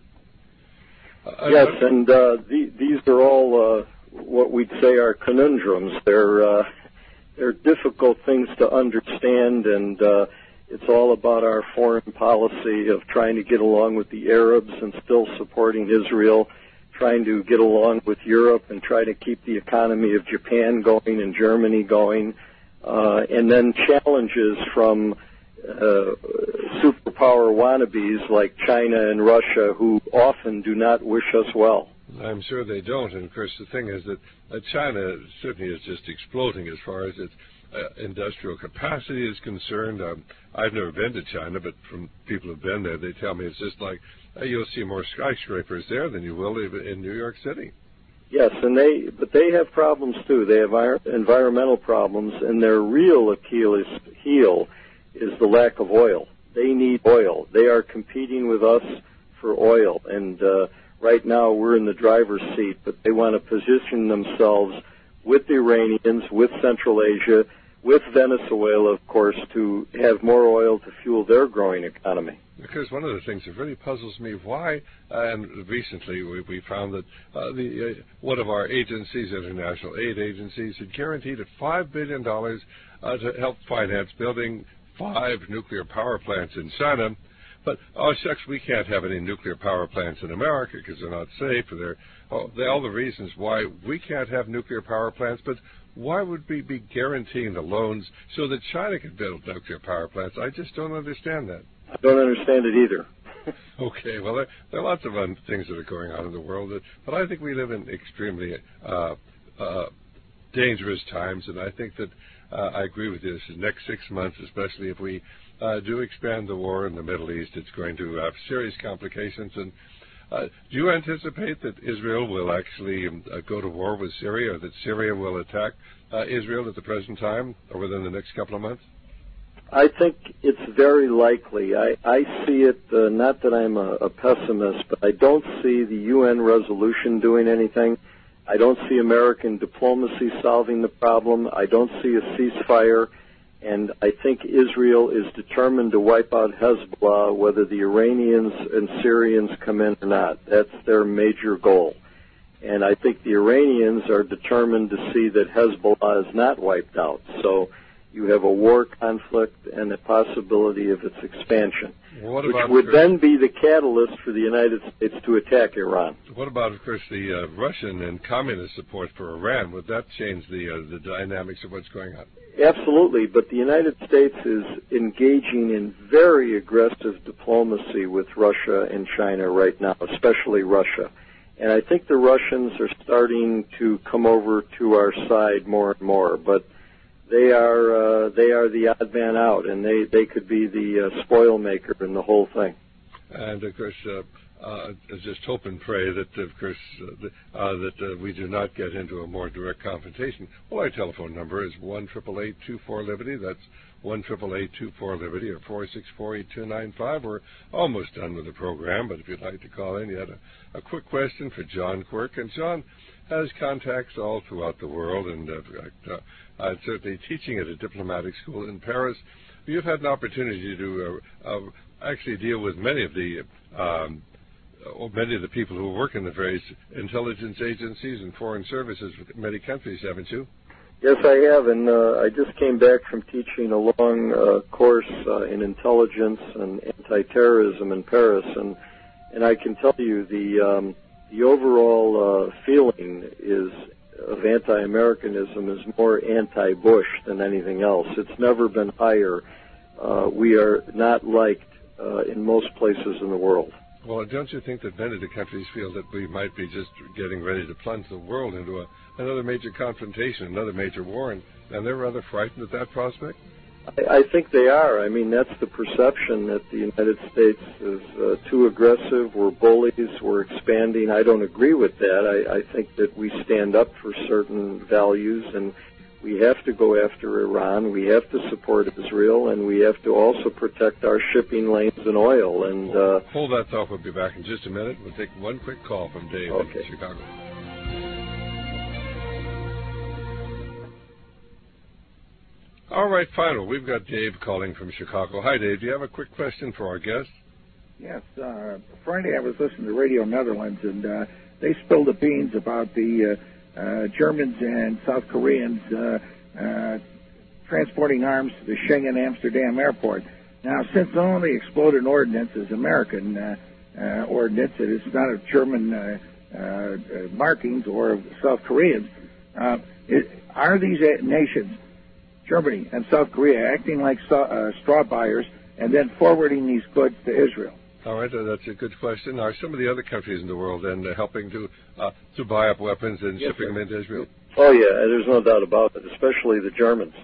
S3: Uh, yes, and uh, the, these are all uh, what we'd say are conundrums. They're uh, they're difficult things to understand, and uh, it's all about our foreign policy of trying to get along with the Arabs and still supporting Israel, trying to get along with Europe and try to keep the economy of Japan going and Germany going, uh, and then challenges from Uh, superpower wannabes like China and Russia, who often do not wish us well.
S2: I'm sure they don't. And, of course, the thing is that uh, China certainly is just exploding as far as its uh, industrial capacity is concerned. Um, I've never been to China, but from people who've been there, they tell me it's just like uh, you'll see more skyscrapers there than you will in New York City.
S3: Yes, and they but they have problems, too. They have environmental problems, and their real Achilles heel is the lack of oil. They need oil. They are competing with us for oil, and uh, right now we're in the driver's seat, but they want to position themselves with the Iranians, with Central Asia, with Venezuela, of course, to have more oil to fuel their growing economy.
S2: Because one of the things that really puzzles me, why, uh, and recently we, we found that uh, the uh, one of our agencies, international aid agencies, had guaranteed at five billion dollars uh, to help finance building five nuclear power plants in China, but oh shucks, we can't have any nuclear power plants in America because they're not safe. Or they're, oh, they're all the reasons why we can't have nuclear power plants. But why would we be guaranteeing the loans so that China can build nuclear power plants? I just don't understand that.
S3: I don't understand it either.
S2: Okay, well, there, there are lots of um, things that are going on in the world, that, but I think we live in extremely uh, uh, dangerous times, and I think that Uh, I agree with you. This next six months, especially if we uh, do expand the war in the Middle East, it's going to have serious complications. And uh, do you anticipate that Israel will actually um, uh, go to war with Syria, or that Syria will attack uh, Israel at the present time or within the next couple of months?
S3: I think it's very likely. I, I see it, uh, not that I'm a, a pessimist, but I don't see the U N resolution doing anything. I don't see American diplomacy solving the problem. I don't see a ceasefire. And I think Israel is determined to wipe out Hezbollah, whether the Iranians and Syrians come in or not. That's their major goal. And I think the Iranians are determined to see that Hezbollah is not wiped out. So you have a war conflict and the possibility of its expansion,
S2: what
S3: which
S2: about,
S3: would
S2: Chris,
S3: then be the catalyst for the United States to attack Iran.
S2: What about, of course, the uh, Russian and communist support for Iran? Would that change the uh, the dynamics of what's going on?
S3: Absolutely, but the United States is engaging in very aggressive diplomacy with Russia and China right now, especially Russia. And I think the Russians are starting to come over to our side more and more, but they are uh, they are the odd man out, and they, they could be the uh, spoil maker in the whole thing.
S2: And, of course, uh, uh, just hope and pray that, of course, uh, the, uh, that uh, we do not get into a more direct confrontation. Well, our telephone number is one eight eight eight, two four, Liberty. That's one eight eight eight, two four, Liberty, or four six four, eight two nine five. We're almost done with the program, but if you'd like to call in, you had a, a quick question for John Quirk. And John has contacts all throughout the world, and uh, uh, uh, certainly teaching at a diplomatic school in Paris. You've had an opportunity to uh, uh, actually deal with many of the um, or many of the people who work in the various intelligence agencies and foreign services with many countries, haven't you?
S3: Yes, I have, and uh, I just came back from teaching a long uh, course uh, in intelligence and anti-terrorism in Paris, and and I can tell you the um, the overall uh, feeling is of anti-Americanism is more anti-Bush than anything else. It's never been higher. Uh, we are not liked uh, in most places in the world.
S2: Well, don't you think that many of the countries feel that we might be just getting ready to plunge the world into a, another major confrontation, another major war, and, and they're rather frightened at that prospect?
S3: I, I think they are. I mean, that's the perception that the United States is uh, too aggressive. We're bullies. We're expanding. I don't agree with that. I, I think that we stand up for certain values, and we have to go after Iran. We have to support Israel, and we have to also protect our shipping lanes and oil. And uh,
S2: hold that thought. We'll be back in just a minute. We'll take one quick call from Dave
S3: okay.
S2: in Chicago. All right, final. We've got Dave calling from Chicago. Hi, Dave. Do you have a quick question for our guest?
S1: Yes. Uh, Friday I was listening to Radio Netherlands, and uh, they spilled the beans about the uh, uh, Germans and South Koreans uh, uh, transporting arms to the Schengen Amsterdam airport. Now, since all the exploded ordnance is American uh, uh, ordnance, it is not of German uh, uh, markings or of South Koreans, uh, it, are these nations, Germany and South Korea, acting like uh, straw buyers and then forwarding these goods to Israel?
S2: All right, uh, that's a good question. Are some of the other countries in the world then uh, helping to uh, to buy up weapons and
S1: yes,
S2: shipping
S1: sir.
S2: them into Israel?
S3: Oh, yeah, there's no doubt about it, especially the Germans.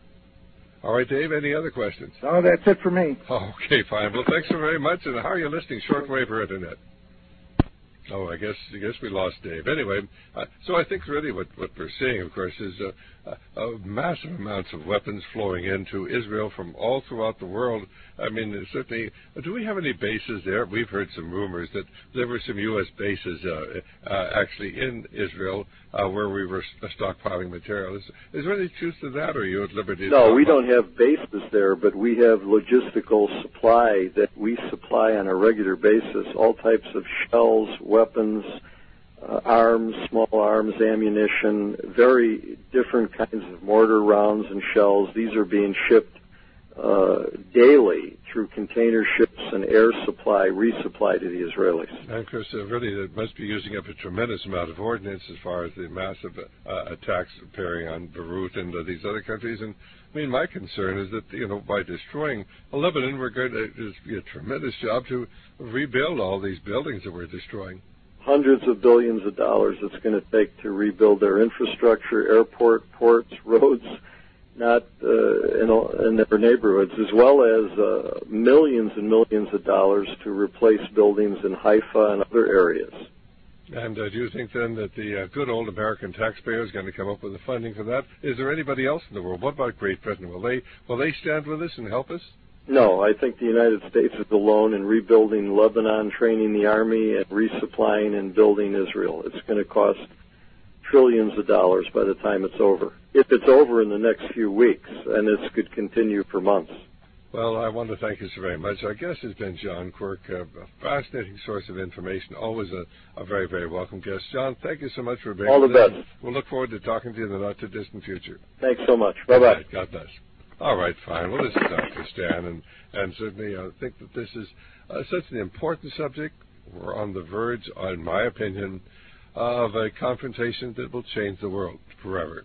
S2: All right, Dave, any other questions?
S1: No, that's it for me.
S2: Okay, fine. Well, thanks so very much. And how are you listening shortwave or internet? Oh, I guess I guess we lost Dave. Anyway, uh, so I think really what, what we're seeing, of course, is uh, uh, uh, massive amounts of weapons flowing into Israel from all throughout the world. I mean, certainly, uh, do we have any bases there? We've heard some rumors that there were some U S bases uh, uh, actually in Israel uh, where we were stockpiling material. Is, is there any truth to that, or are you at liberty to
S3: No, we
S2: about?
S3: don't have bases there, but we have logistical supply that we supply on a regular basis, all types of shells, weapons, uh, arms, small arms, ammunition, very different kinds of mortar rounds and shells. These are being shipped uh, daily through container ships and air supply, resupply to the Israelis.
S2: And of course, uh, really, it must be using up a tremendous amount of ordnance as far as the massive uh, attacks appearing on Beirut and uh, these other countries. And I mean, my concern is that, you know, by destroying Lebanon, we're going to do a tremendous job to rebuild all these buildings that we're destroying.
S3: Hundreds of billions of dollars it's going to take to rebuild their infrastructure, airport, ports, roads, not uh, in, in their neighborhoods, as well as uh, millions and millions of dollars to replace buildings in Haifa and other areas.
S2: And uh, do you think then that the uh, good old American taxpayer is going to come up with the funding for that? Is there anybody else in the world? What about Great Britain? Will they will they stand with us and help us?
S3: No, I think the United States is alone in rebuilding Lebanon, training the army, and resupplying and building Israel. It's going to cost trillions of dollars by the time it's over. If it's over in the next few weeks, and this could continue for months.
S2: Well, I want to thank you so very much. Our guest has been John Quirk, a fascinating source of information, always a, a very, very welcome guest. John, thank you so much for being
S3: All the
S2: with us.
S3: best.
S2: We'll look forward to talking to you in the not-too-distant future.
S3: Thanks so much. Bye-bye.
S2: Right, God bless. All right, fine. Well, this is Doctor Stan, and, and certainly I think that this is uh, such an important subject. We're on the verge, in my opinion, of a confrontation that will change the world forever.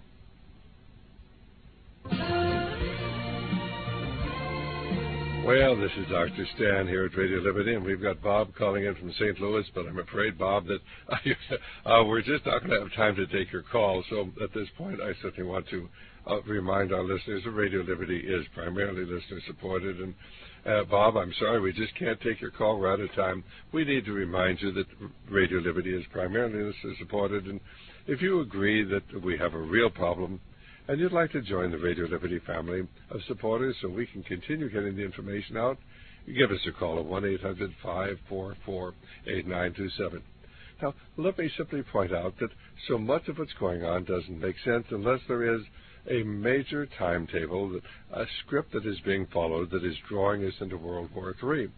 S2: Well, this is Doctor Stan here at Radio Liberty, and we've got Bob calling in from Saint Louis, but I'm afraid, Bob, that uh, we're just not going to have time to take your call. So at this point, I certainly want to uh, remind our listeners that Radio Liberty is primarily listener-supported. And, uh, Bob, I'm sorry, we just can't take your call. We're out of time. We need to remind you that Radio Liberty is primarily listener-supported, and if you agree that we have a real problem, and you'd like to join the Radio Liberty family of supporters so we can continue getting the information out, give us a call at one eight hundred, five four four, eight nine two seven. Now, let me simply point out that so much of what's going on doesn't make sense unless there is a major timetable, a script that is being followed that is drawing us into World War Three.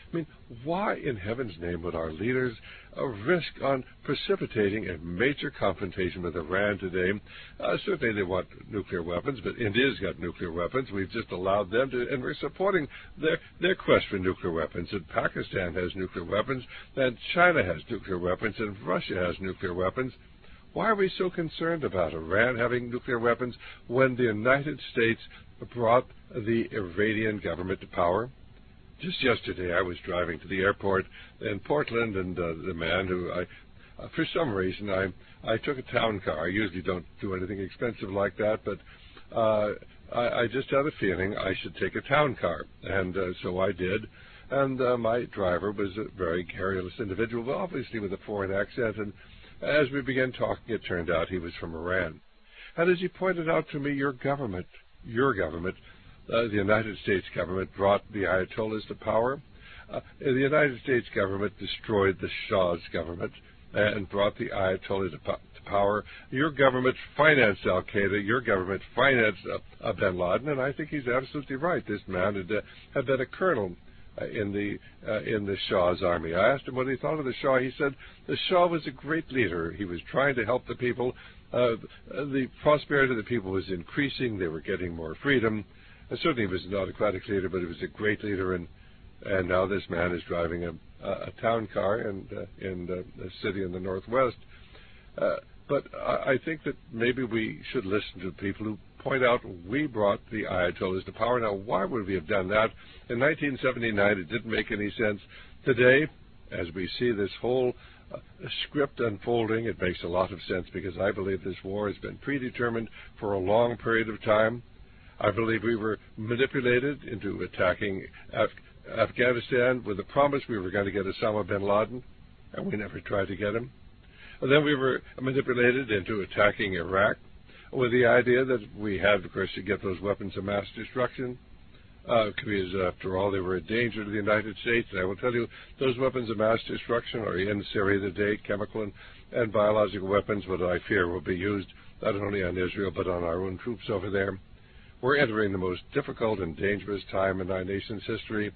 S2: I mean, why in heaven's name would our leaders uh, risk on precipitating a major confrontation with Iran today? Uh, certainly they want nuclear weapons, but India's got nuclear weapons. We've just allowed them to, and we're supporting their, their quest for nuclear weapons. And Pakistan has nuclear weapons, and China has nuclear weapons, and Russia has nuclear weapons. Why are we so concerned about Iran having nuclear weapons when the United States brought the Iranian government to power? Just yesterday, I was driving to the airport in Portland, and uh, the man who I, uh, for some reason, I I took a town car. I usually don't do anything expensive like that, but uh, I, I just had a feeling I should take a town car, and uh, so I did. And uh, my driver was a very garrulous individual, but obviously with a foreign accent. And as we began talking, it turned out he was from Iran. And as he pointed out to me, your government, your government. Uh, the United States government brought the Ayatollahs to power. Uh, the United States government destroyed the Shah's government and brought the Ayatollah to, po- to power. Your government financed al-Qaeda. Your government financed uh, uh, bin Laden, and I think he's absolutely right. This man had, uh, had been a colonel uh, in the uh, in the Shah's army. I asked him what he thought of the Shah. He said the Shah was a great leader. He was trying to help the people. Uh, the prosperity of the people was increasing. They were getting more freedom. And certainly he was an autocratic leader, but he was a great leader, and and now this man is driving a, a town car in, uh, in the, the city in the Northwest. Uh, but I, I think that maybe we should listen to people who point out we brought the Ayatollahs to power. Now, why would we have done that? In nineteen seventy-nine, it didn't make any sense. Today, as we see this whole uh, script unfolding, it makes a lot of sense because I believe this war has been predetermined for a long period of time. I believe we were manipulated into attacking Af- Afghanistan with the promise we were going to get Osama bin Laden, and we never tried to get him. And then we were manipulated into attacking Iraq with the idea that we had, of course, to get those weapons of mass destruction, uh, because, after all, they were a danger to the United States. And I will tell you, those weapons of mass destruction are in Syria today, chemical and, and biological weapons, but I fear will be used not only on Israel but on our own troops over there. We're entering the most difficult and dangerous time in our nation's history.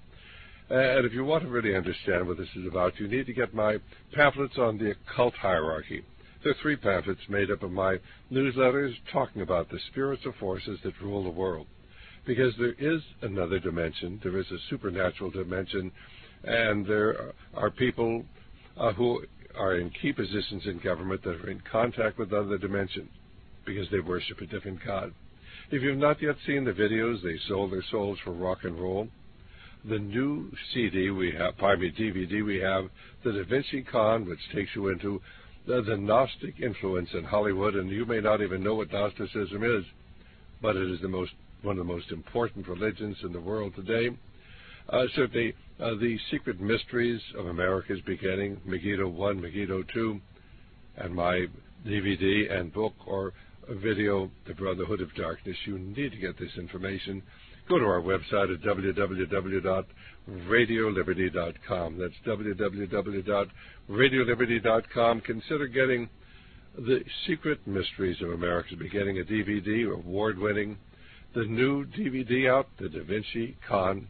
S2: And if you want to really understand what this is about, you need to get my pamphlets on the occult hierarchy. There are three pamphlets made up of my newsletters talking about the spiritual forces that rule the world. Because there is another dimension, there is a supernatural dimension, and there are people uh, who are in key positions in government that are in contact with other dimensions because they worship a different God. If you've not yet seen the videos, they sold their souls for rock and roll. The new C D we have, pardon me, D V D we have, the Da Vinci Con, which takes you into the, the Gnostic influence in Hollywood, and you may not even know what Gnosticism is, but it is the most one of the most important religions in the world today. Uh, certainly, uh, the Secret Mysteries of America's Beginning, Megiddo one, Megiddo two, and my D V D and book or a video, The Brotherhood of Darkness. You need to get this information. Go to our website at w w w dot radio liberty dot com. That's w w w dot radio liberty dot com. Consider getting The Secret Mysteries of America's Beginning, a D V D, award-winning. The new D V D out, The Da Vinci Con,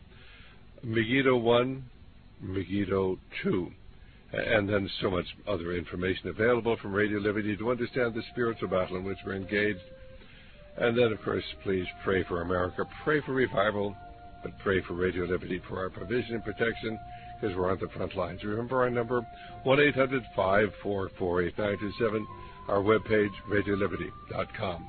S2: Megiddo one, Megiddo two. And then so much other information available from Radio Liberty to understand the spiritual battle in which we're engaged. And then, of course, please pray for America, pray for revival, but pray for Radio Liberty for our provision and protection, because we're on the front lines. Remember our number, one eight hundred, five four four, eight nine two seven, our webpage, radio liberty dot com.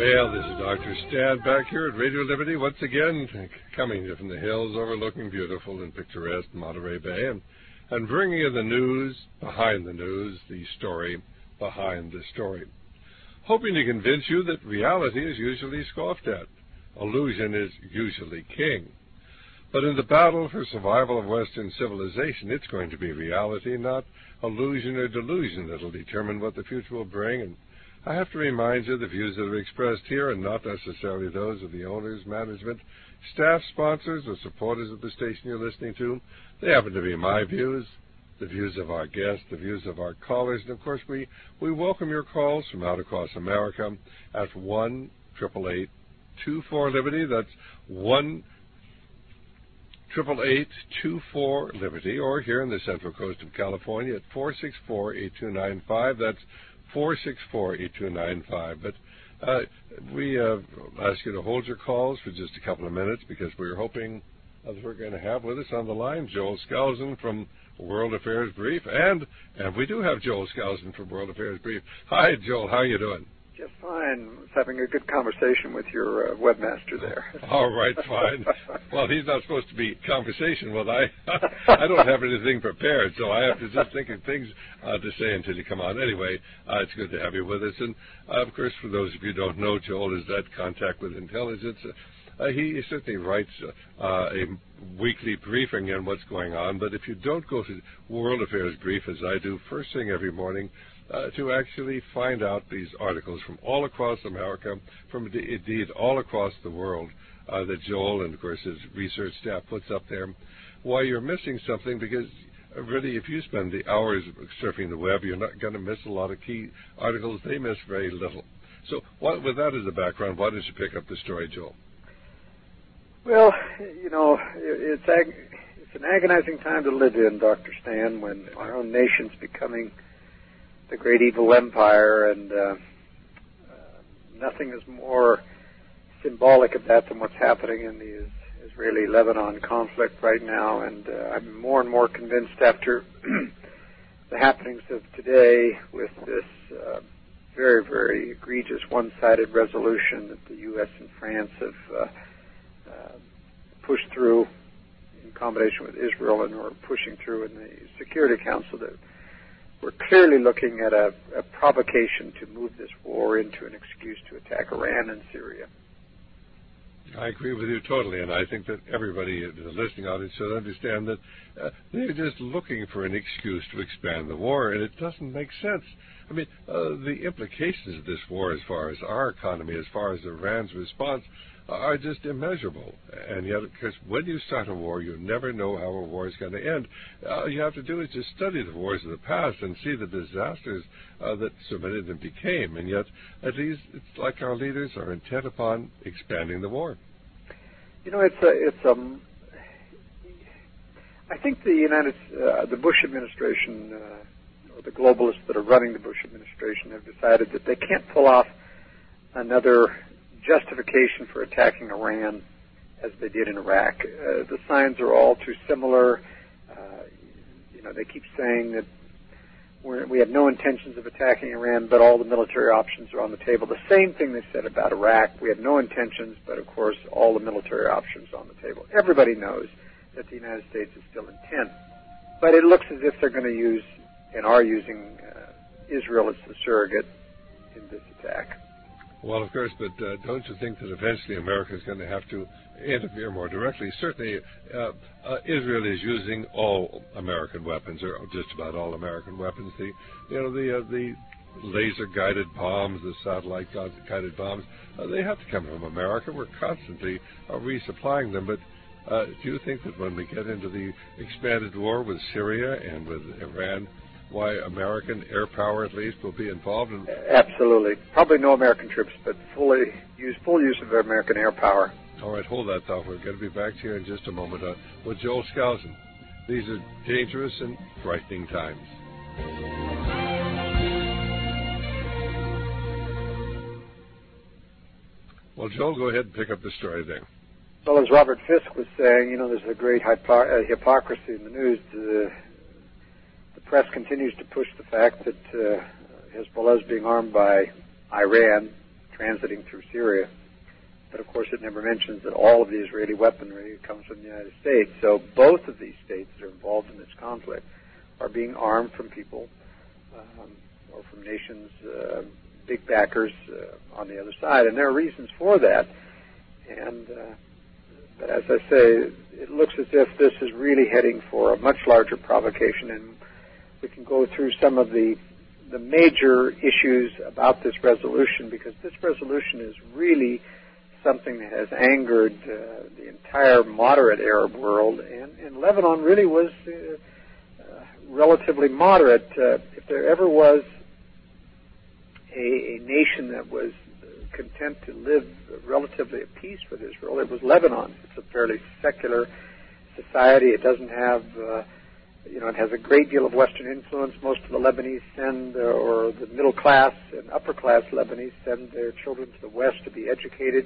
S2: Well, this is Doctor Stan back here at Radio Liberty once again, coming from the hills overlooking beautiful and picturesque Monterey Bay, and, and bringing you the news behind the news, the story behind the story. Hoping to convince you that reality is usually scoffed at. Illusion is usually king. But in the battle for survival of Western civilization, it's going to be reality, not illusion or delusion, that will determine what the future will bring. And I have to remind you, the views that are expressed here are not necessarily those of the owners, management, staff, sponsors, or supporters of the station you're listening to. They happen to be my views, the views of our guests, the views of our callers. And, of course, we, we welcome your calls from out across America at one eight eight eight, two four, Liberty. That's one eight eight eight, two four, Liberty. Or here in the Central Coast of California at four six four, eight two nine five. That's four six four, eight two nine five. But uh, we uh, ask you to hold your calls for just a couple of minutes, because we're hoping uh, that we're going to have with us on the line Joel Skousen from World Affairs Brief. And, and we do have Joel Skousen from World Affairs Brief. Hi, Joel. How are you doing?
S4: Just fine. I was having a good conversation with your uh, webmaster there.
S2: All right, fine. Well, he's not supposed to be conversational. I I don't have anything prepared, so I have to just think of things uh, to say until you come on. Anyway, uh, it's good to have you with us. And, uh, of course, for those of you who don't know, Joel is that contact with intelligence. Uh, he certainly writes uh, a weekly briefing on what's going on. But if you don't go to World Affairs Brief, as I do, first thing every morning, Uh, to actually find out these articles from all across America, from indeed all across the world, uh, that Joel and, of course, his research staff puts up there, why you're missing something, because uh, really, if you spend the hours surfing the web, you're not going to miss a lot of key articles. They miss very little. So what, with that as a background, why don't you pick up the story, Joel?
S4: Well, you know, it's, ag- it's an agonizing time to live in, Doctor Stan, when our own nation's becoming the great evil empire, and uh, uh, nothing is more symbolic of that than what's happening in the Israeli-Lebanon conflict right now. And uh, I'm more and more convinced after the happenings of today with this uh, very, very egregious one-sided resolution that the U S and France have uh, uh, pushed through in combination with Israel, and are pushing through in the Security Council, that we're clearly looking at a, a provocation to move this war into an excuse to attack Iran and Syria.
S2: I agree with you totally, and I think that everybody in the listening audience should understand that uh, they're just looking for an excuse to expand the war, and it doesn't make sense. I mean, uh, the implications of this war, as far as our economy, as far as Iran's response, are just immeasurable. And yet, because when you start a war, you never know how a war is going to end. All you have to do is just study the wars of the past and see the disasters uh, that so many of them became. And yet, at least, it's like our leaders are intent upon expanding the war.
S4: You know, it's a, it's um. I think the United, uh, the Bush administration, uh, or the globalists that are running the Bush administration, have decided that they can't pull off another justification for attacking Iran as they did in Iraq. Uh, the signs are all too similar. Uh, you know, they keep saying that we're, we have no intentions of attacking Iran, but all the military options are on the table. The same thing they said about Iraq. We have no intentions, but of course all the military options are on the table. Everybody knows that the United States is still intent, but it looks as if they're going to use and are using uh, Israel as the surrogate in this attack.
S2: Well, of course, but uh, don't you think that eventually America is going to have to interfere more directly? Certainly, uh, uh, Israel is using all American weapons, or just about all American weapons. The, you know, the uh, the laser-guided bombs, the satellite-guided bombs, uh, they have to come from America. We're constantly uh, resupplying them. But uh, do you think that when we get into the expanded war with Syria and with Iran, why American air power, at least, will be involved? In-
S4: Absolutely. Probably no American troops, but fully use full use of American air power.
S2: All right, hold that thought. We're going to be back here in just a moment uh, with Joel Skousen. These are dangerous and frightening times. Well, Joel, go ahead and pick up the story there.
S4: Well, as Robert Fisk was saying, you know, there's a great hypo- uh, hypocrisy in the news. The, the press continues to push the fact that uh, Hezbollah is being armed by Iran, transiting through Syria. But, of course, it never mentions that all of the Israeli weaponry comes from the United States. So both of these states that are involved in this conflict are being armed from people um, or from nations, uh, big backers uh, on the other side. And there are reasons for that. And uh, but as I say, it looks as if this is really heading for a much larger provocation. And we can go through some of the the major issues about this resolution, because this resolution is really something that has angered uh, the entire moderate Arab world, and, and Lebanon really was uh, uh, relatively moderate. Uh, if there ever was a, a nation that was content to live relatively at peace with Israel, it was Lebanon. It's a fairly secular society. It doesn't have, uh, you know, it has a great deal of Western influence. Most of the Lebanese send, uh, or the middle class and upper class Lebanese send their children to the West to be educated.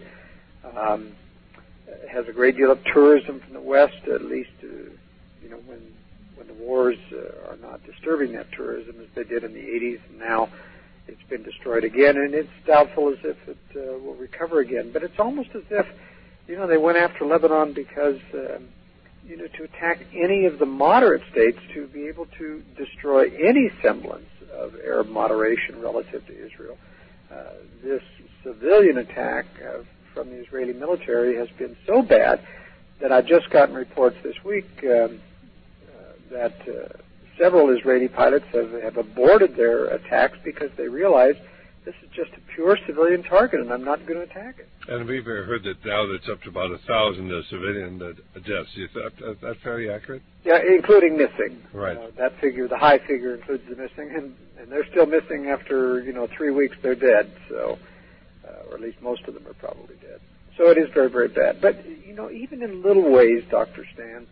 S4: Um, it has a great deal of tourism from the West, at least, uh, you know, when when the wars uh, are not disturbing that tourism as they did in the eighties, and now it's been destroyed again, and it's doubtful as if it uh, will recover again. But it's almost as if, you know, they went after Lebanon because, um, you know, to attack any of the moderate states, to be able to destroy any semblance of Arab moderation relative to Israel. Uh, this civilian attack uh, from the Israeli military has been so bad that I've just gotten reports this week um, uh, that uh, several Israeli pilots have, have aborted their attacks because they realize this is just a pure civilian target and I'm not going to attack it.
S2: And we've heard that now that's up to about a thousand uh, civilian uh, deaths. Is that, uh, that fairly accurate?
S4: Yeah, including missing.
S2: Right.
S4: Uh, that figure, the high figure, includes the missing, and, and they're still missing after, you know, three weeks they're dead. So, uh, or at least most of them are probably dead. So it is very, very bad. But, you know, even in little ways, Doctor Stan,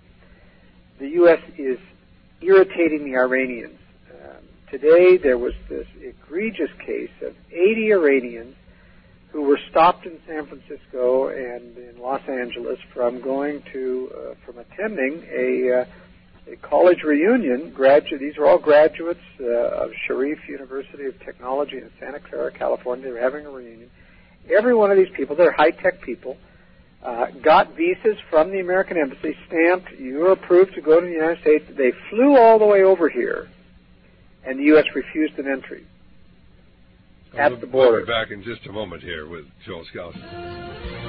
S4: the U S is irritating the Iranians. Um, today there was this egregious case of eighty Iranians who were stopped in San Francisco and in Los Angeles from going to, uh, from attending a, uh, a college reunion. Graduate, these are all graduates uh, of Sharif University of Technology in Santa Clara, California. They were having a reunion. Every one of these people, they're high-tech people, uh, got visas from the American Embassy, stamped, you're approved to go to the United States. They flew all the way over here, and the U S refused them entry. At
S2: we'll,
S4: the border.
S2: We'll be back in just a moment here with Joel Skousen.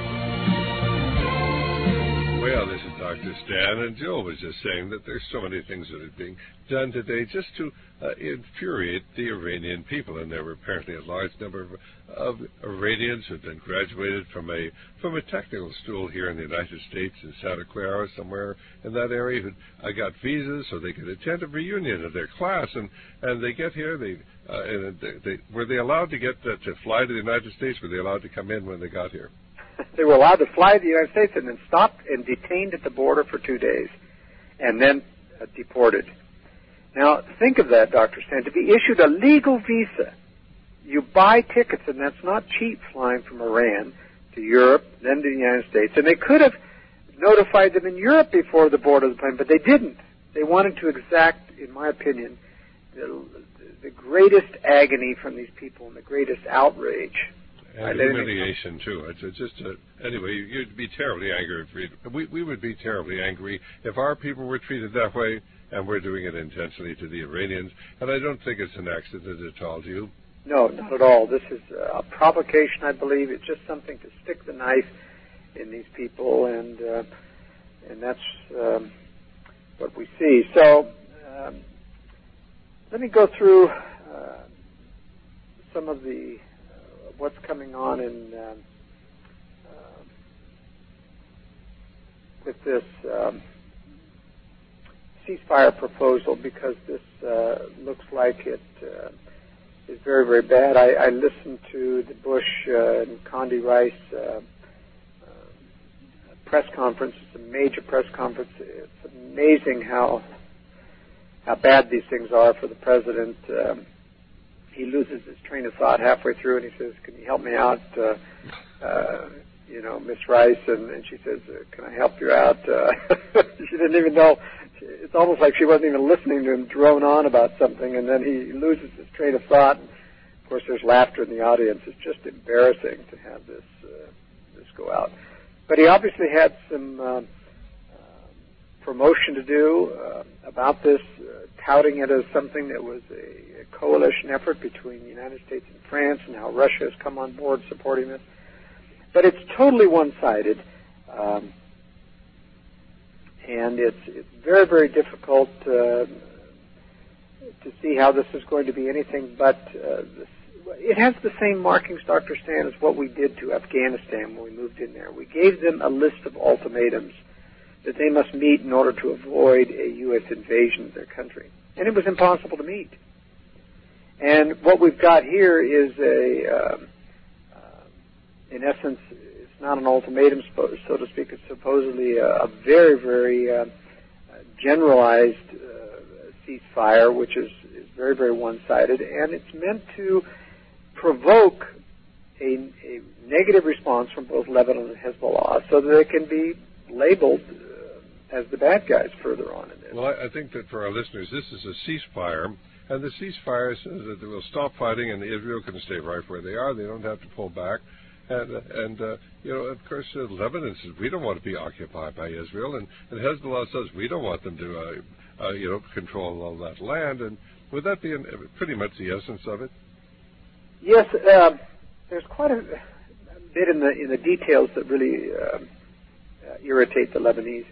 S2: Well, this is Doctor Stan, and Joel was just saying that there's so many things that are being done today just to uh, infuriate the Iranian people, and there were apparently a large number of, of Iranians who had been graduated from a from a technical school here in the United States in Santa Clara, somewhere in that area, who uh, got visas so they could attend a reunion of their class, and, and they get here, they uh, and they, they, were they allowed to get uh, to fly to the United States? Were they allowed to come in when they got here?
S4: They were allowed to fly to the United States and then stopped and detained at the border for two days and then uh, deported. Now, think of that, Doctor Stan. To be issued a legal visa, you buy tickets, and that's not cheap, flying from Iran to Europe, then to the United States. And they could have notified them in Europe before the board of the plane, but they didn't. They wanted to exact, in my opinion, the, the greatest agony from these people and the greatest outrage.
S2: And humiliation, too. It's, it's just, a, anyway, you'd be terribly angry. If we, we would be terribly angry if our people were treated that way, and we're doing it intentionally to the Iranians. And I don't think it's an accident at all, do you?
S4: No, not at all. This is a provocation, I believe. It's just something to stick the knife in these people, and uh, and that's um, what we see. So um, let me go through uh, some of the what's coming on in um, uh, with this um, ceasefire proposal, because this uh, looks like it uh, is very, very bad. I, I listened to the Bush uh, and Condi Rice uh, uh, press conference. It's a major press conference. It's amazing how how bad these things are for the president. Um, He loses his train of thought halfway through, and he says, "Can you help me out, uh, uh, you know, Miss Rice?" And, and she says, uh, "Can I help you out?" Uh, she didn't even know. It's almost like she wasn't even listening to him drone on about something, and then he loses his train of thought. And of course, there's laughter in the audience. It's just embarrassing to have this uh, this go out. But he obviously had some uh, uh, promotion to do uh, about this, uh, touting it as something that was a, a coalition effort between the United States and France, and how Russia has come on board supporting this. But it's totally one-sided, um, and it's it's very, very difficult uh, to see how this is going to be anything but uh, this. It has the same markings, Doctor Stan, as what we did to Afghanistan when we moved in there. We gave them a list of ultimatums that they must meet in order to avoid a U S invasion of their country. And it was impossible to meet. And what we've got here is a, uh, uh, in essence, it's not an ultimatum, so to speak. It's supposedly a, a very, very uh, generalized uh, ceasefire, which is, is very, very one-sided. And it's meant to provoke a, a negative response from both Lebanon and Hezbollah so that they can be labeled uh, as the bad guys further on in this.
S2: Well, I, I think that for our listeners, this is a ceasefire, and the ceasefire says that they will stop fighting and Israel can stay right where they are. They don't have to pull back. And, uh, and uh, you know, of course, uh, Lebanon says we don't want to be occupied by Israel, and, and Hezbollah says we don't want them to, uh, uh, you know, control all that land. And would that be in, uh, pretty much the essence of it?
S4: Yes, uh, there's quite a bit in the in the details that really uh, uh, irritate the Lebanese.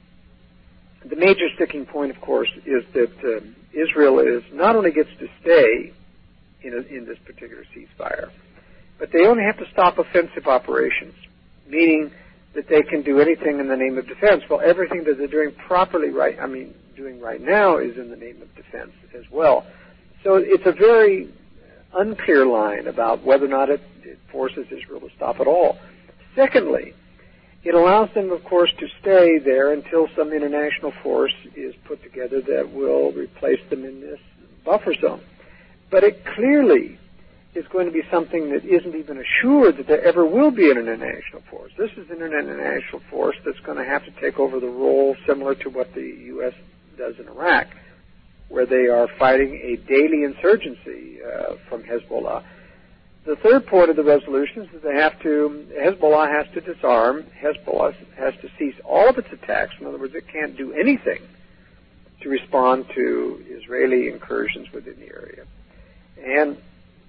S4: The major sticking point, of course, is that uh, Israel is not only gets to stay in a, in this particular ceasefire, but they only have to stop offensive operations, meaning that they can do anything in the name of defense. Well, everything that they're doing properly right, I mean, doing right now is in the name of defense as well. So it's a very unclear line about whether or not it, it forces Israel to stop at all. Secondly, it allows them, of course, to stay there until some international force is put together that will replace them in this buffer zone. But it clearly is going to be something that isn't even assured that there ever will be an international force. This is an international force that's going to have to take over the role similar to what the U S does in Iraq, where they are fighting a daily insurgency uh, from Hezbollah. The third point of the resolution is that they have to, Hezbollah has to disarm, Hezbollah has to cease all of its attacks. In other words, it can't do anything to respond to Israeli incursions within the area. And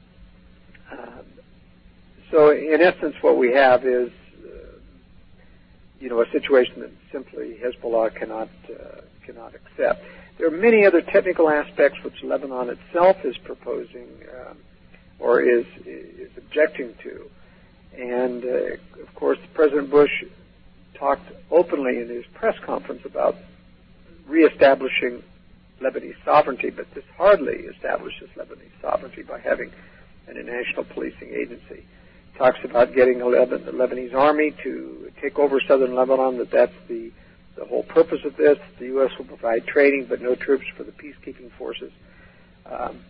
S4: uh, so, in essence, what we have is, uh, you know, a situation that simply Hezbollah cannot uh, cannot accept. There are many other technical aspects which Lebanon itself is proposing um, or is is objecting to. And, uh, of course, President Bush talked openly in his press conference about reestablishing Lebanese sovereignty, but this hardly establishes Lebanese sovereignty by having an international policing agency. Talks about getting a Leban- the Lebanese army to take over southern Lebanon, that that's the the whole purpose of this. The U S will provide training, but no troops for the peacekeeping forces. Um,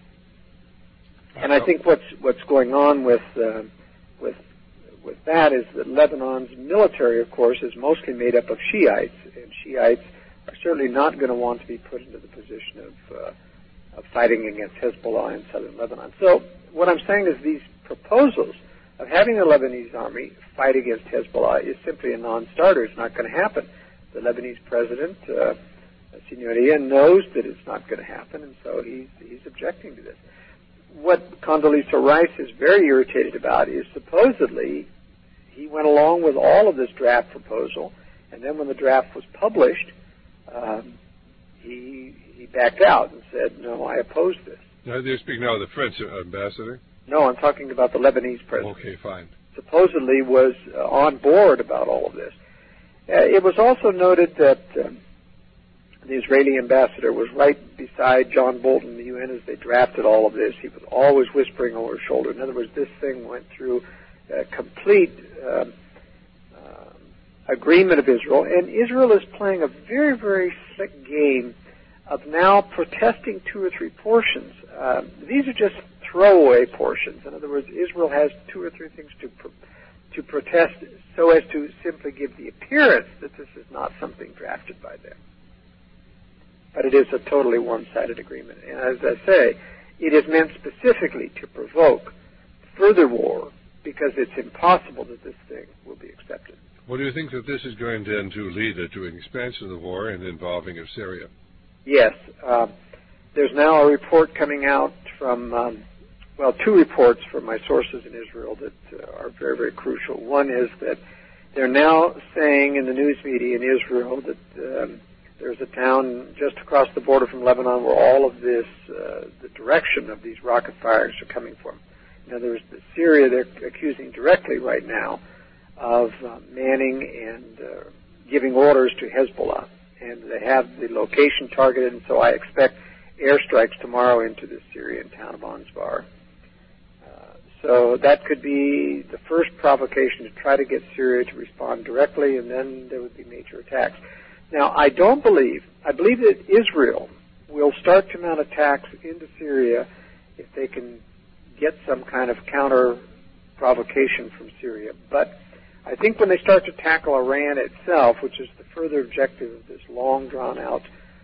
S4: and I think what's what's going on with uh, with with that is that Lebanon's military, of course, is mostly made up of Shiites, and Shiites are certainly not going to want to be put into the position of uh, of fighting against Hezbollah in southern Lebanon. So what I'm saying is these proposals of having a Lebanese army fight against Hezbollah is simply a non-starter. It's not going to happen. The Lebanese president, uh, Signoria, knows that it's not going to happen, and so he's, he's objecting to this. What Condoleezza Rice is very irritated about is supposedly he went along with all of this draft proposal, and then when the draft was published, um, he he backed out and said, no, I oppose this.
S2: Now, you're speaking now of the French ambassador?
S4: No, I'm talking about the Lebanese president.
S2: Okay, fine.
S4: Supposedly was uh, on board about all of this. Uh, it was also noted that um, the Israeli ambassador was right beside John Bolton in the U N as they drafted all of this. He was always whispering over his shoulder. In other words, this thing went through a complete um, uh, agreement of Israel. And Israel is playing a very, very slick game of now protesting two or three portions. Uh, these are just throwaway portions. In other words, Israel has two or three things to pro- to protest so as to simply give the appearance that this is not something drafted by them. But it is a totally one-sided agreement. And as I say, It is meant specifically to provoke further war because it's impossible that this thing will be accepted.
S2: Well, do you think that this is going then to lead to an expansion of the war and involving of Syria?
S4: Yes. Uh, there's now a report coming out from, um, well, two reports from my sources in Israel that uh, are very, very crucial. One is that they're now saying in the news media in Israel that um, there's a town just across the border from Lebanon where all of this, uh, the direction of these rocket fires are coming from. In other words, the Syria they're accusing directly right now of uh, manning and uh, giving orders to Hezbollah. And they have the location targeted, and so I expect airstrikes tomorrow into the Syrian town of Ansbar. Uh, so that could be the first provocation to try to get Syria to respond directly, and then there would be major attacks. Now, I don't believe, I believe that Israel will start to mount attacks into Syria if they can get some kind of counter provocation from Syria. But I think when they start to tackle Iran itself, which is the further objective of this long drawn-out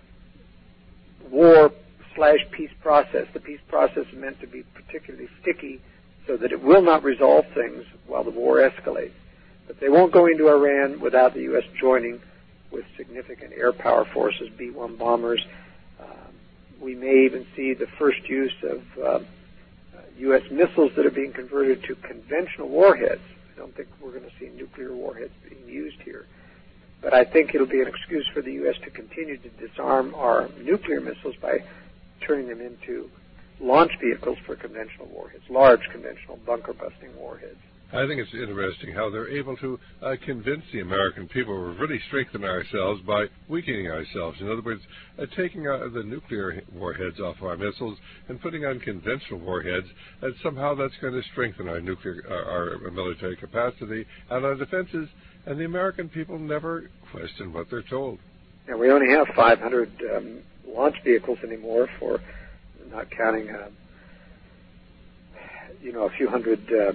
S4: war slash peace process, the peace process is meant to be particularly sticky so that it will not resolve things while the war escalates. But they won't go into Iran without the U S joining with significant air power forces, B one bombers. Uh, we may even see the first use of uh, U S missiles that are being converted to conventional warheads. I don't think we're going to see nuclear warheads being used here. But I think it'll be an excuse for the U S to continue to disarm our nuclear missiles by turning them into launch vehicles for conventional warheads, large conventional bunker-busting warheads.
S2: I think it's interesting how they're able to uh, convince the American people we've really strengthened ourselves by weakening ourselves. In other words, uh, taking uh, the nuclear warheads off our missiles and putting on conventional warheads, and somehow that's going to strengthen our nuclear, uh, our military capacity and our defenses. And the American people never question what they're told.
S4: And we only have five hundred um, launch vehicles anymore, for not counting, uh, you know, a few hundred. Uh,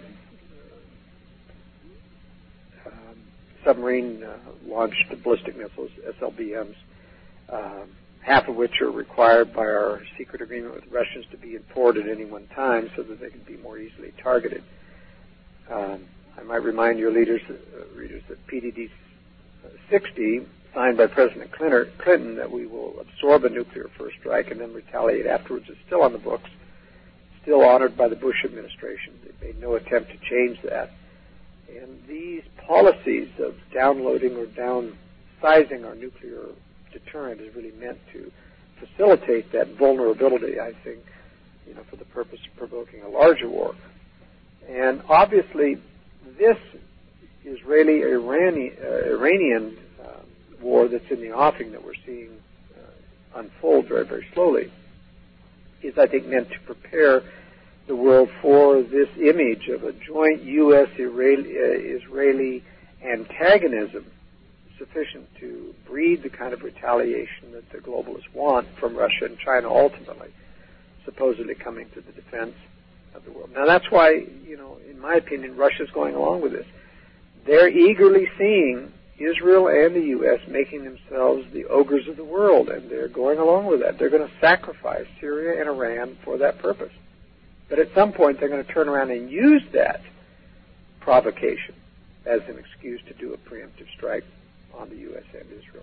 S4: submarine-launched uh, ballistic missiles, S L B Ms, uh, half of which are required by our secret agreement with the Russians to be imported at any one time so that they can be more easily targeted. Um, I might remind your leaders, uh, readers that P D D sixty, signed by President Clinton, that we will absorb a nuclear first strike and then retaliate afterwards, is still on the books, still honored by the Bush administration. They made no attempt to change that. And these policies of downloading or downsizing our nuclear deterrent is really meant to facilitate that vulnerability, I think, you know, for the purpose of provoking a larger war. And obviously, this Israeli-Iranian uh, Iranian, uh, war that's in the offing that we're seeing uh, unfold very, very slowly is, I think, meant to prepare the world for this image of a joint U S Israeli antagonism sufficient to breed the kind of retaliation that the globalists want from Russia and China ultimately, supposedly coming to the defense of the world. Now that's why, you know, in my opinion, Russia's going along with this. They're eagerly seeing Israel and the U S making themselves the ogres of the world, and they're going along with that. They're going to sacrifice Syria and Iran for that purpose. But at some point, they're going to turn around and use that provocation as an excuse to do a preemptive strike on the U S and Israel.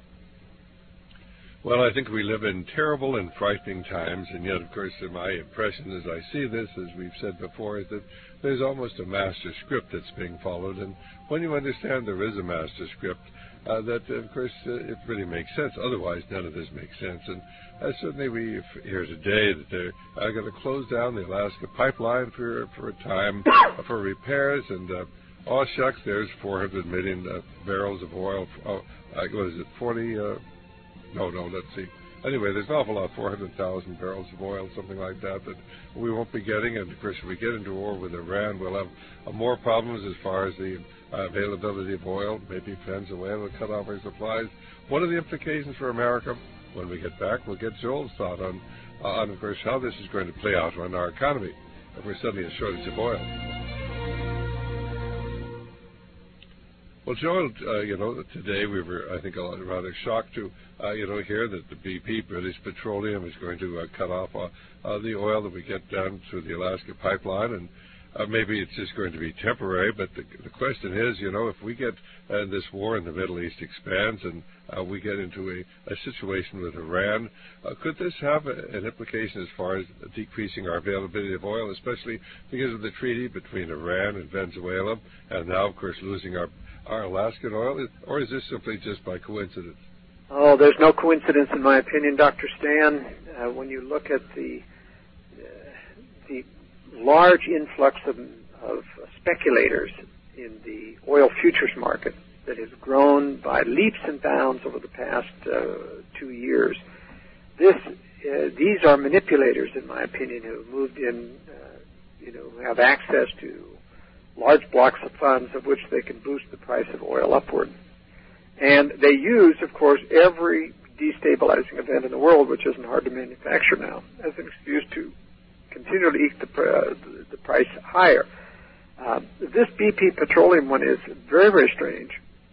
S2: Well, I think we live in terrible and frightening times, and yet, of course, my impression as I see this, as we've said before, is that there's almost a master script that's being followed, and when you understand there is a master script, uh, that, of course, uh, it really makes sense. Otherwise, none of this makes sense. And uh, certainly we hear today that they're uh, going to close down the Alaska pipeline for for a time for repairs, and uh, oh, shucks, there's four hundred million uh, barrels of oil. Oh, uh, what is it, forty? Uh, no, no, let's see. Anyway, there's an awful lot, four hundred thousand barrels of oil, something like that, that we won't be getting. And, of course, if we get into war with Iran, we'll have uh, more problems as far as the uh, availability of oil. Maybe Venezuela will cut off our supplies. What are the implications for America? When we get back, we'll get Joel's thought on, uh, on, of course, how this is going to play out on our economy if we're suddenly a shortage of oil. Well, Joel, uh, you know, today we were, I think, a lot, rather shocked to, uh, you know, hear that the B P, British Petroleum, is going to uh, cut off uh, uh, the oil that we get down through the Alaska pipeline, and uh, maybe it's just going to be temporary. But the, the question is, you know, if we get uh, this war in the Middle East expands and uh, we get into a, a situation with Iran, uh, could this have a, an implication as far as decreasing our availability of oil, especially because of the treaty between Iran and Venezuela, and now, of course, losing our our Alaskan oil, or is this simply just by coincidence?
S4: Oh, there's no coincidence, in my opinion, Doctor Stan. Uh, when you look at the uh, the large influx of, of speculators in the oil futures market that has grown by leaps and bounds over the past uh, two years, this uh, these are manipulators, in my opinion, who have moved in, uh, you know, who have access to large blocks of funds of which they can boost the price of oil upward. And they use, of course, every destabilizing event in the world, which isn't hard to manufacture now, as an excuse to continue to eke the, uh, the price higher. Uh, this B P Petroleum one is very, very strange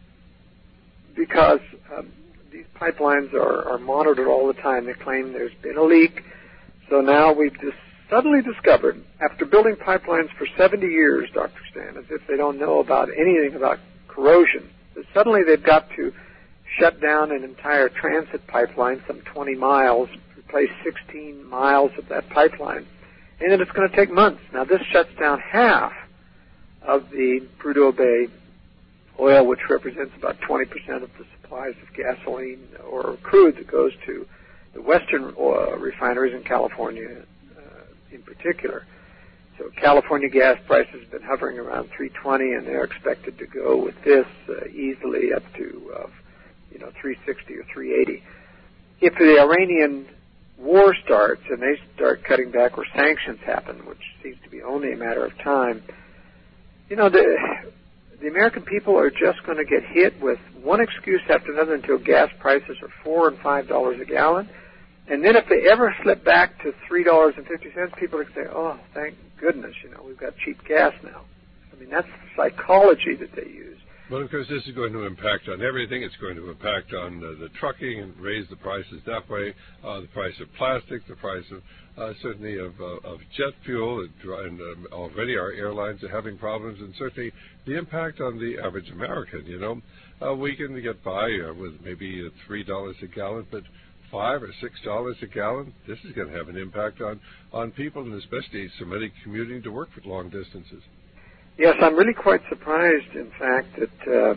S4: because um, these pipelines are, are monitored all the time. They claim there's been a leak. So now we've just suddenly discovered, after building pipelines for seventy years, Doctor Stan, as if they don't know about anything about corrosion, that suddenly they've got to shut down an entire transit pipeline, some twenty miles, replace sixteen miles of that pipeline, and then it's going to take months. Now, this shuts down half of the Prudhoe Bay oil, which represents about twenty percent of the supplies of gasoline or crude that goes to the western oil refineries in California in particular. So California gas prices have been hovering around three twenty, and they're expected to go with this uh, easily up to, uh, you know, three sixty or three eighty. If the Iranian war starts and they start cutting back or sanctions happen, which seems to be only a matter of time, you know, the, the American people are just going to get hit with one excuse after another until gas prices are four and five dollars a gallon. And then if they ever slip back to three dollars and fifty cents, people are going to say, oh, thank goodness, you know, we've got cheap gas now. I mean, that's the psychology that they use.
S2: Well, of course, this is going to impact on everything. It's going to impact on uh, the trucking and raise the prices that way, uh, the price of plastic, the price of uh, certainly of, uh, of jet fuel, and um, already our airlines are having problems, and certainly the impact on the average American, you know. Uh, we can get by uh, with maybe uh, three dollars a gallon, but five or six dollars a gallon, this is going to have an impact on, on people, and especially somebody commuting to work for long distances.
S4: Yes, I'm really quite surprised, in fact, that uh,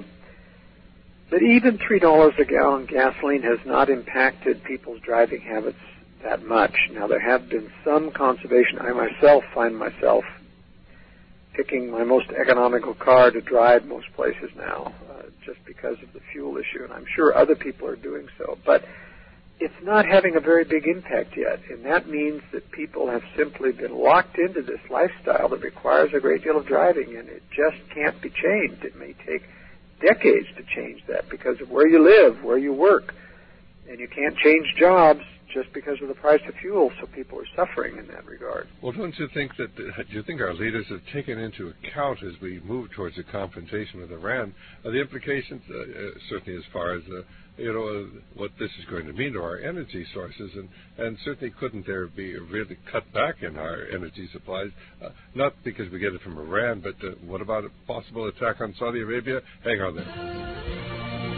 S4: that even three dollars a gallon gasoline has not impacted people's driving habits that much. Now, there have been some conservation. I myself find myself picking my most economical car to drive most places now, uh, just because of the fuel issue, and I'm sure other people are doing so. But it's not having a very big impact yet, and that means that people have simply been locked into this lifestyle that requires a great deal of driving, and it just can't be changed. It may take decades to change that because of where you live, where you work, and you can't change jobs just because of the price of fuel, so people are suffering in that regard.
S2: Well, don't you think that, do you think our leaders have taken into account as we move towards a confrontation with Iran, uh, the implications, uh, uh, certainly as far as, uh, you know, uh, what this is going to mean to our energy sources, and, and certainly couldn't there be really cut back in our energy supplies, uh, not because we get it from Iran, but uh, what about a possible attack on Saudi Arabia? Hang on there.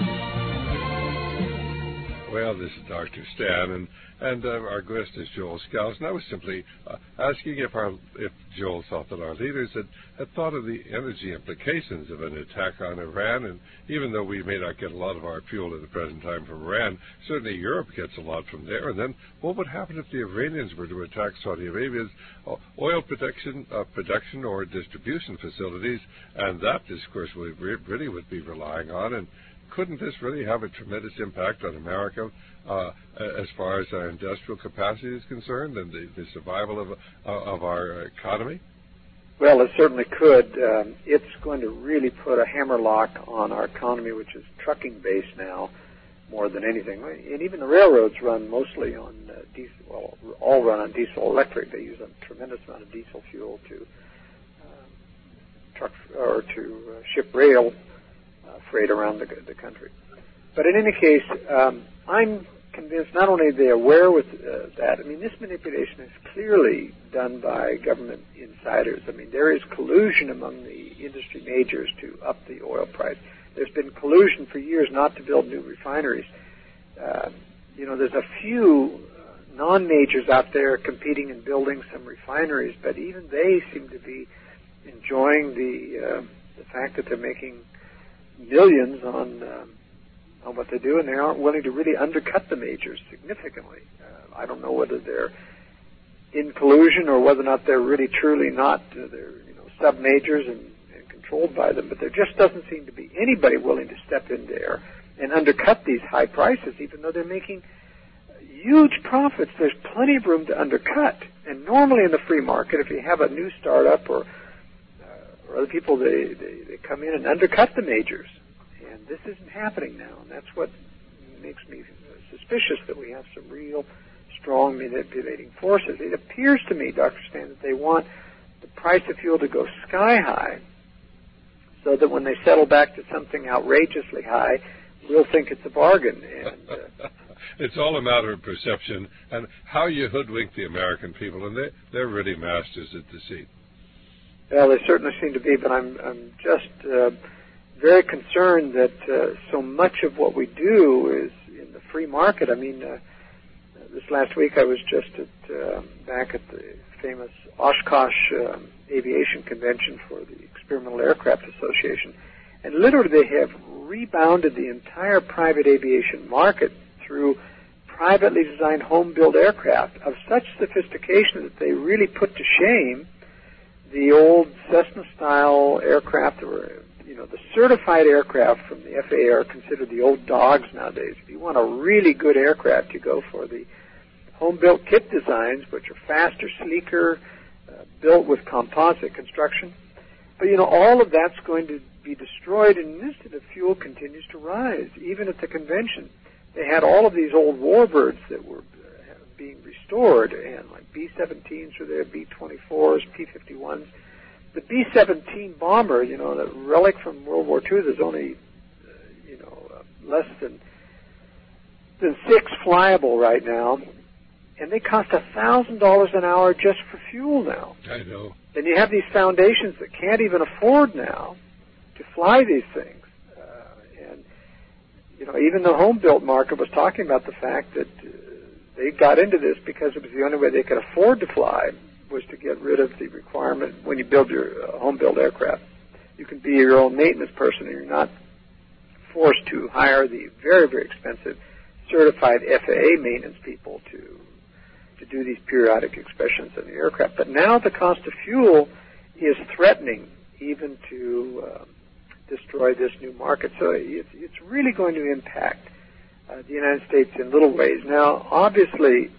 S2: Well, this is Doctor Stan, and, and uh, our guest is Joel Scouse, and I was simply uh, asking if our, if Joel thought that our leaders had, had thought of the energy implications of an attack on Iran, and even though we may not get a lot of our fuel at the present time from Iran, certainly Europe gets a lot from there, and then what would happen if the Iranians were to attack Saudi Arabia's uh, oil production, uh, production or distribution facilities, and that, of course, we really would be relying on, and couldn't this really have a tremendous impact on America uh, as far as our industrial capacity is concerned and the, the survival of, uh, of our economy?
S4: Well, it certainly could. Um, it's going to really put a hammerlock on our economy, which is trucking-based now more than anything. And even the railroads run mostly on uh, diesel, well, all run on diesel electric. They use a tremendous amount of diesel fuel to uh, truck or to uh, ship rail uh, freight around the, the country. But in any case, um, I'm convinced not only are they aware with uh, that, I mean, this manipulation is clearly done by government insiders. I mean, there is collusion among the industry majors to up the oil price. There's been collusion for years not to build new refineries. Uh, you know, there's a few uh, non-majors out there competing and building some refineries, but even they seem to be enjoying the uh, the fact that they're making millions on um, on what they do, and they aren't willing to really undercut the majors significantly. Uh, I don't know whether they're in collusion or whether or not they're really truly not. Uh, they're you know sub-majors and, and controlled by them, but there just doesn't seem to be anybody willing to step in there and undercut these high prices, even though they're making huge profits. There's plenty of room to undercut, and normally in the free market, if you have a new startup or uh, or other people, they, they they come in and undercut the majors. And this isn't happening now, and that's what makes me suspicious that we have some real strong manipulating forces. It appears to me, Doctor Stan, that they want the price of fuel to go sky high so that when they settle back to something outrageously high, we'll think it's a bargain. And uh,
S2: it's all a matter of perception and how you hoodwink the American people, and they, they're really masters at deceit.
S4: Well, they certainly seem to be, but I'm, I'm just... Uh, very concerned that uh, so much of what we do is in the free market. I mean, uh, this last week I was just at uh, back at the famous Oshkosh um, Aviation Convention for the Experimental Aircraft Association, and literally they have rebounded the entire private aviation market through privately designed home-built aircraft of such sophistication that they really put to shame the old Cessna-style aircraft that were, you know, the certified aircraft from the F A A are considered the old dogs nowadays. If you want a really good aircraft, you go for the home-built kit designs, which are faster, sleeker, uh, built with composite construction. But, you know, all of that's going to be destroyed in an instant if fuel continues to rise. Even at the convention, they had all of these old warbirds that were uh, being restored, and like B seventeens were there, B twenty-fours, P fifty-ones. The B seventeen bomber, you know, the relic from World War Two, there's only, uh, you know, uh, less than than six flyable right now, and they cost a thousand dollars an hour just for fuel now.
S2: I know.
S4: And you have these foundations that can't even afford now to fly these things, uh, and you know, even the home-built market was talking about the fact that uh, they got into this because it was the only way they could afford to fly, was to get rid of the requirement when you build your uh, home-built aircraft. You can be your own maintenance person, and you're not forced to hire the very, very expensive certified F A A maintenance people to to do these periodic inspections of the aircraft. But now the cost of fuel is threatening even to uh, destroy this new market. So it's, it's really going to impact uh, the United States in little ways. Now, obviously,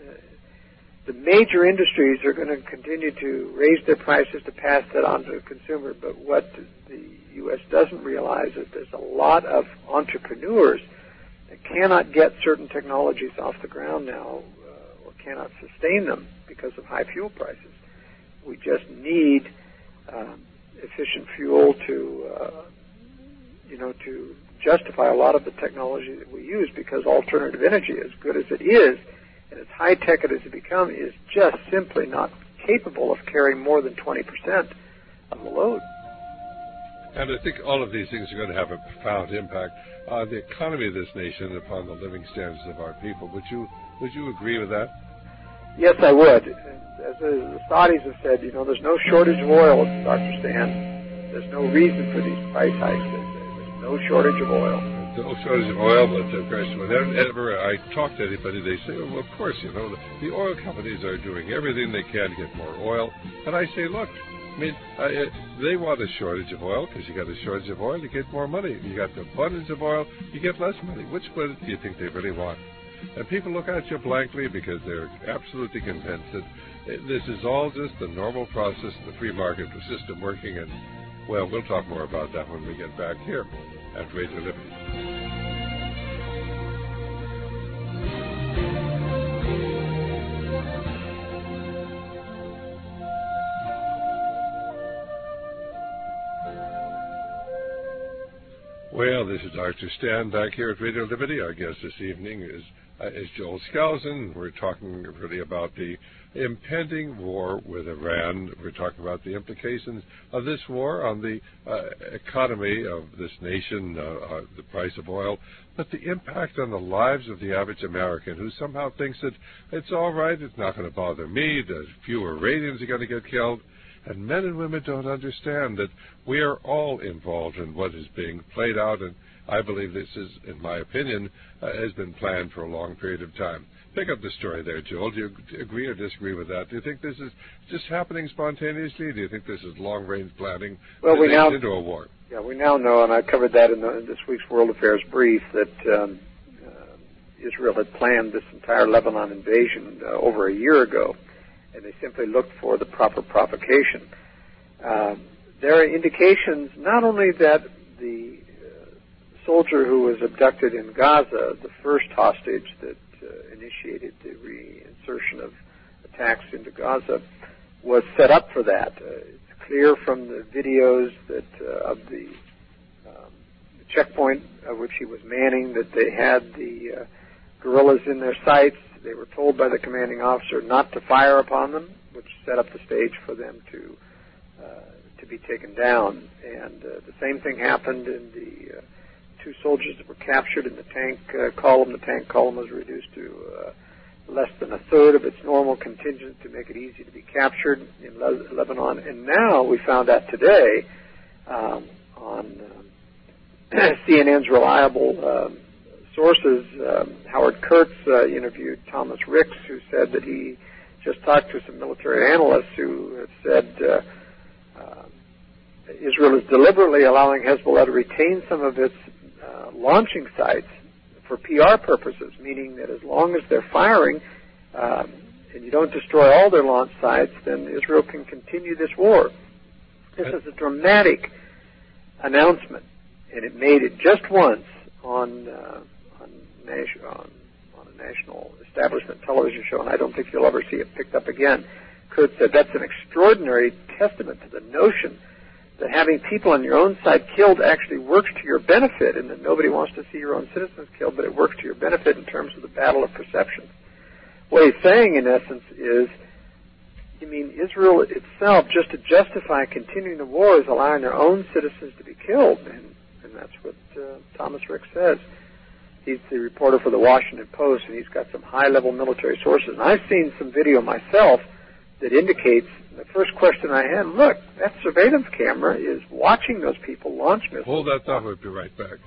S4: the major industries are going to continue to raise their prices to pass that on to the consumer. But what the U S doesn't realize is there's a lot of entrepreneurs that cannot get certain technologies off the ground now uh, or cannot sustain them because of high fuel prices. We just need um, efficient fuel to, uh, you know, to justify a lot of the technology that we use, because alternative energy, as good as it is, and as high-tech it has become, is just simply not capable of carrying more than twenty percent of the load.
S2: And I think all of these things are going to have a profound impact on the economy of this nation and upon the living standards of our people. Would you would you agree with that?
S4: Yes, I would. As the Saudis have said, you know, there's no shortage of oil, Doctor Stan. There's no reason for these price hikes. There's no shortage of oil.
S2: No shortage of oil, but of course, whenever I talk to anybody, they say, well, of course, you know, the oil companies are doing everything they can to get more oil. And I say, look, I mean, uh, they want a shortage of oil because you got a shortage of oil, you get more money. You got the abundance of oil, you get less money. Which one do you think they really want? And people look at you blankly because they're absolutely convinced that this is all just the normal process of the free market system working. And, well, we'll talk more about that when we get back here at Radio Liberty. Well, this is Doctor Stan back here at Radio Liberty. Our guest this evening is, uh, is Joel Skousen. We're talking really about the impending war with Iran. We're talking about the implications of this war on the uh, economy of this nation, uh, uh, the price of oil, but the impact on the lives of the average American who somehow thinks that it's all right, it's not going to bother me, the fewer Iranians are going to get killed. And men and women don't understand that we are all involved in what is being played out, and I believe this is, in my opinion, uh, has been planned for a long period of time. Pick up the story there, Joel. Do you agree or disagree with that? Do you think this is just happening spontaneously? Do you think this is long-range planning
S4: well, we now,
S2: into a war?
S4: Yeah, we now know, and I covered that in, the, in this week's World Affairs Brief, that um, uh, Israel had planned this entire Lebanon invasion uh, over a year ago, and they simply looked for the proper provocation. Um, there are indications not only that the uh, soldier who was abducted in Gaza, the first hostage that uh, initiated the reinsertion of attacks into Gaza, was set up for that. Uh, it's clear from the videos that uh, of the, um, the checkpoint of which he was manning that they had the uh, guerrillas in their sights. They were told by the commanding officer not to fire upon them, which set up the stage for them to uh, to be taken down. And uh, the same thing happened in the uh, two soldiers that were captured in the tank uh, column. The tank column was reduced to uh, less than a third of its normal contingent to make it easy to be captured in Le- Lebanon. And now we found out today um, on um, C N N's reliable um, sources, um, Howard Kurtz uh, interviewed Thomas Ricks, who said that he just talked to some military analysts who have said uh, uh, Israel is deliberately allowing Hezbollah to retain some of its uh, launching sites for P R purposes, meaning that as long as they're firing um, and you don't destroy all their launch sites, then Israel can continue this war. This is a dramatic announcement, and it made it just once on uh, on, on on a national establishment television show, and I don't think you'll ever see it picked up again. Kurt said that's an extraordinary testament to the notion that having people on your own side killed actually works to your benefit, and that nobody wants to see your own citizens killed, but it works to your benefit in terms of the battle of perceptions. What he's saying, in essence, is, you mean Israel itself, just to justify continuing the war, is allowing their own citizens to be killed, and, and that's what uh, Thomas Ricks says. He's the reporter for the Washington Post, and he's got some high-level military sources. And I've seen some video myself that indicates, the first question I had, look, that surveillance camera is watching those people launch missiles.
S2: Hold that thought, we'll be right back.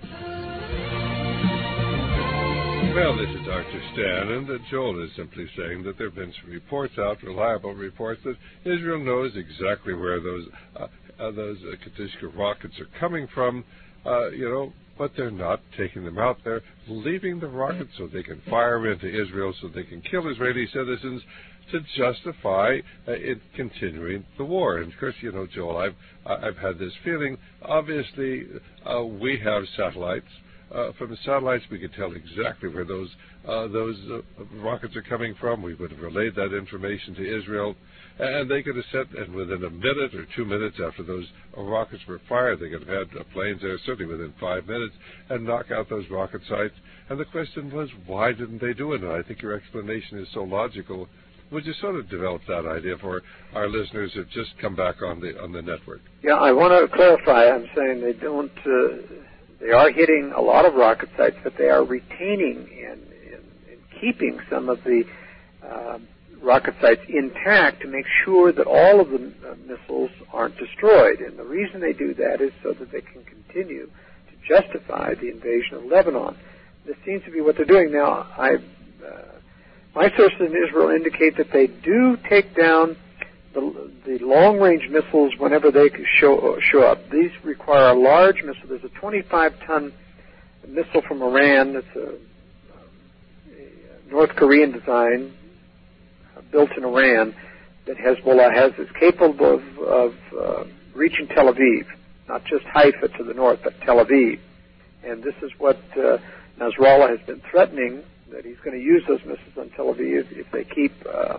S2: Well, this is Doctor Stan, and uh, Joel is simply saying that there have been some reports out, reliable reports, that Israel knows exactly where those uh, uh, those uh, Katyshka rockets are coming from, uh, you know, but they're not taking them out. They're leaving the rockets so they can fire into Israel, so they can kill Israeli citizens, to justify uh, it continuing the war. And of course, you know, Joel, I've I've had this feeling. Obviously, uh, we have satellites. Uh, from the satellites, we could tell exactly where those uh, those uh, rockets are coming from. We would have relayed that information to Israel, and they could have sent, and within a minute or two minutes after those uh, rockets were fired, they could have had uh, planes there, certainly within five minutes, and knock out those rocket sites. And the question was, why didn't they do it? And I think your explanation is so logical. Would you sort of develop that idea for our listeners who have just come back on the on the network?
S4: Yeah, I want to clarify. I'm saying they don't. Uh, they are hitting a lot of rocket sites, but they are retaining and, and, and keeping some of the uh, rocket sites intact to make sure that all of the uh, missiles aren't destroyed. And the reason they do that is so that they can continue to justify the invasion of Lebanon. This seems to be what they're doing now. I. Uh, My sources in Israel indicate that they do take down the, the long-range missiles whenever they show, show up. These require a large missile. There's a twenty-five ton missile from Iran. It's a, a North Korean design uh, built in Iran that Hezbollah has. Is capable of, of uh, reaching Tel Aviv, not just Haifa to the north, but Tel Aviv. And this is what uh, Nasrallah has been threatening, that he's going to use those missiles on Tel Aviv if they keep uh,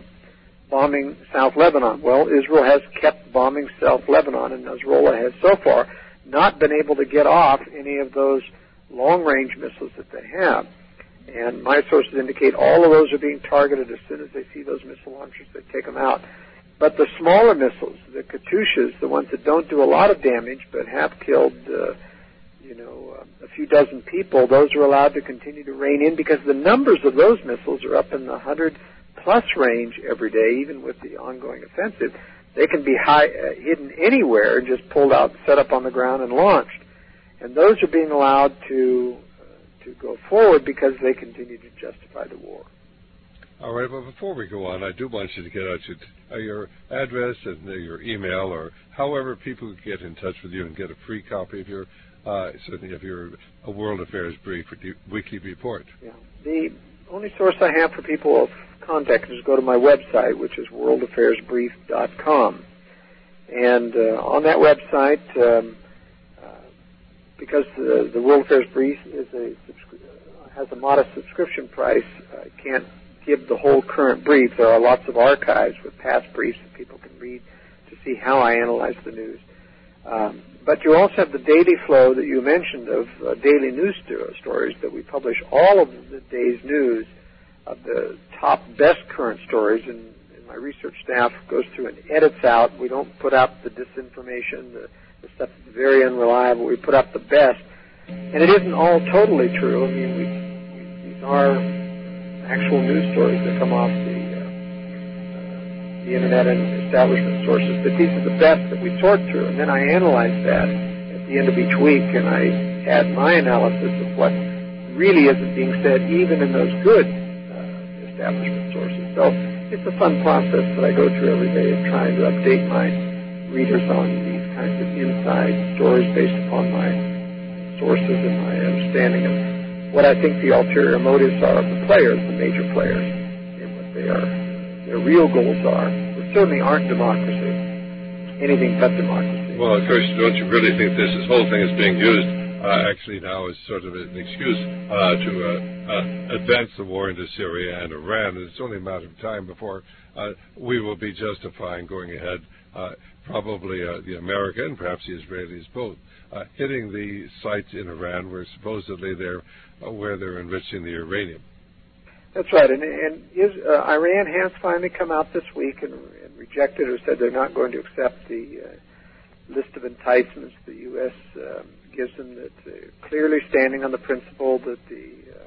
S4: bombing South Lebanon. Well, Israel has kept bombing South Lebanon, and Nasrallah has so far not been able to get off any of those long-range missiles that they have. And my sources indicate all of those are being targeted. As soon as they see those missile launchers, they take them out. But the smaller missiles, the Katyushas, the ones that don't do a lot of damage but have killed, uh, you know, uh, a few dozen people, those are allowed to continue to rain in because the numbers of those missiles are up in the one hundred plus range every day, even with the ongoing offensive. They can be high, uh, hidden anywhere and just pulled out, set up on the ground, and launched. And those are being allowed to uh, to go forward because they continue to justify the war.
S2: All right, but before we go on, I do want you to get out your, uh, your address and uh, your email, or however people can get in touch with you and get a free copy of your, uh, certainly of your uh, World Affairs Brief weekly report.
S4: Yeah. The only source I have for people of contact is go to my website, which is world affairs brief dot com. And uh, on that website, um, uh, because the, the World Affairs Brief is a uh, has a modest subscription price, I can't give the whole current brief. There are lots of archives with past briefs that people can read to see how I analyze the news. Um, but you also have the daily flow that you mentioned of uh, daily news sto- stories that we publish all of the day's news of the top best current stories, and, and my research staff goes through and edits out. We don't put out the disinformation, the, the stuff that's very unreliable. We put out the best. And it isn't all totally true. I mean, we, we, these are actual news stories that come off the, uh, the Internet and establishment sources, but these are the best that we sort through, and then I analyze that at the end of each week, and I add my analysis of what really isn't being said, even in those good uh, establishment sources. So it's a fun process that I go through every day of trying to update my readers on these kinds of inside stories based upon my sources and my understanding of what I think the ulterior motives are of the players, the major players, and what they are, their real goals are, which certainly aren't democracy, anything but democracy.
S2: Well, of course, don't you really think this, this whole thing is being used uh, actually now as sort of an excuse uh, to uh, uh, advance the war into Syria and Iran? And it's only a matter of time before uh, we will be justifying going ahead, uh, probably uh, the American, perhaps the Israelis both, uh, hitting the sites in Iran where supposedly they're uh, where they're enriching the uranium.
S4: That's right, and, and is, uh, Iran has finally come out this week and, and rejected or said they're not going to accept the uh, list of enticements the U S um, gives them, that uh, clearly standing on the principle that the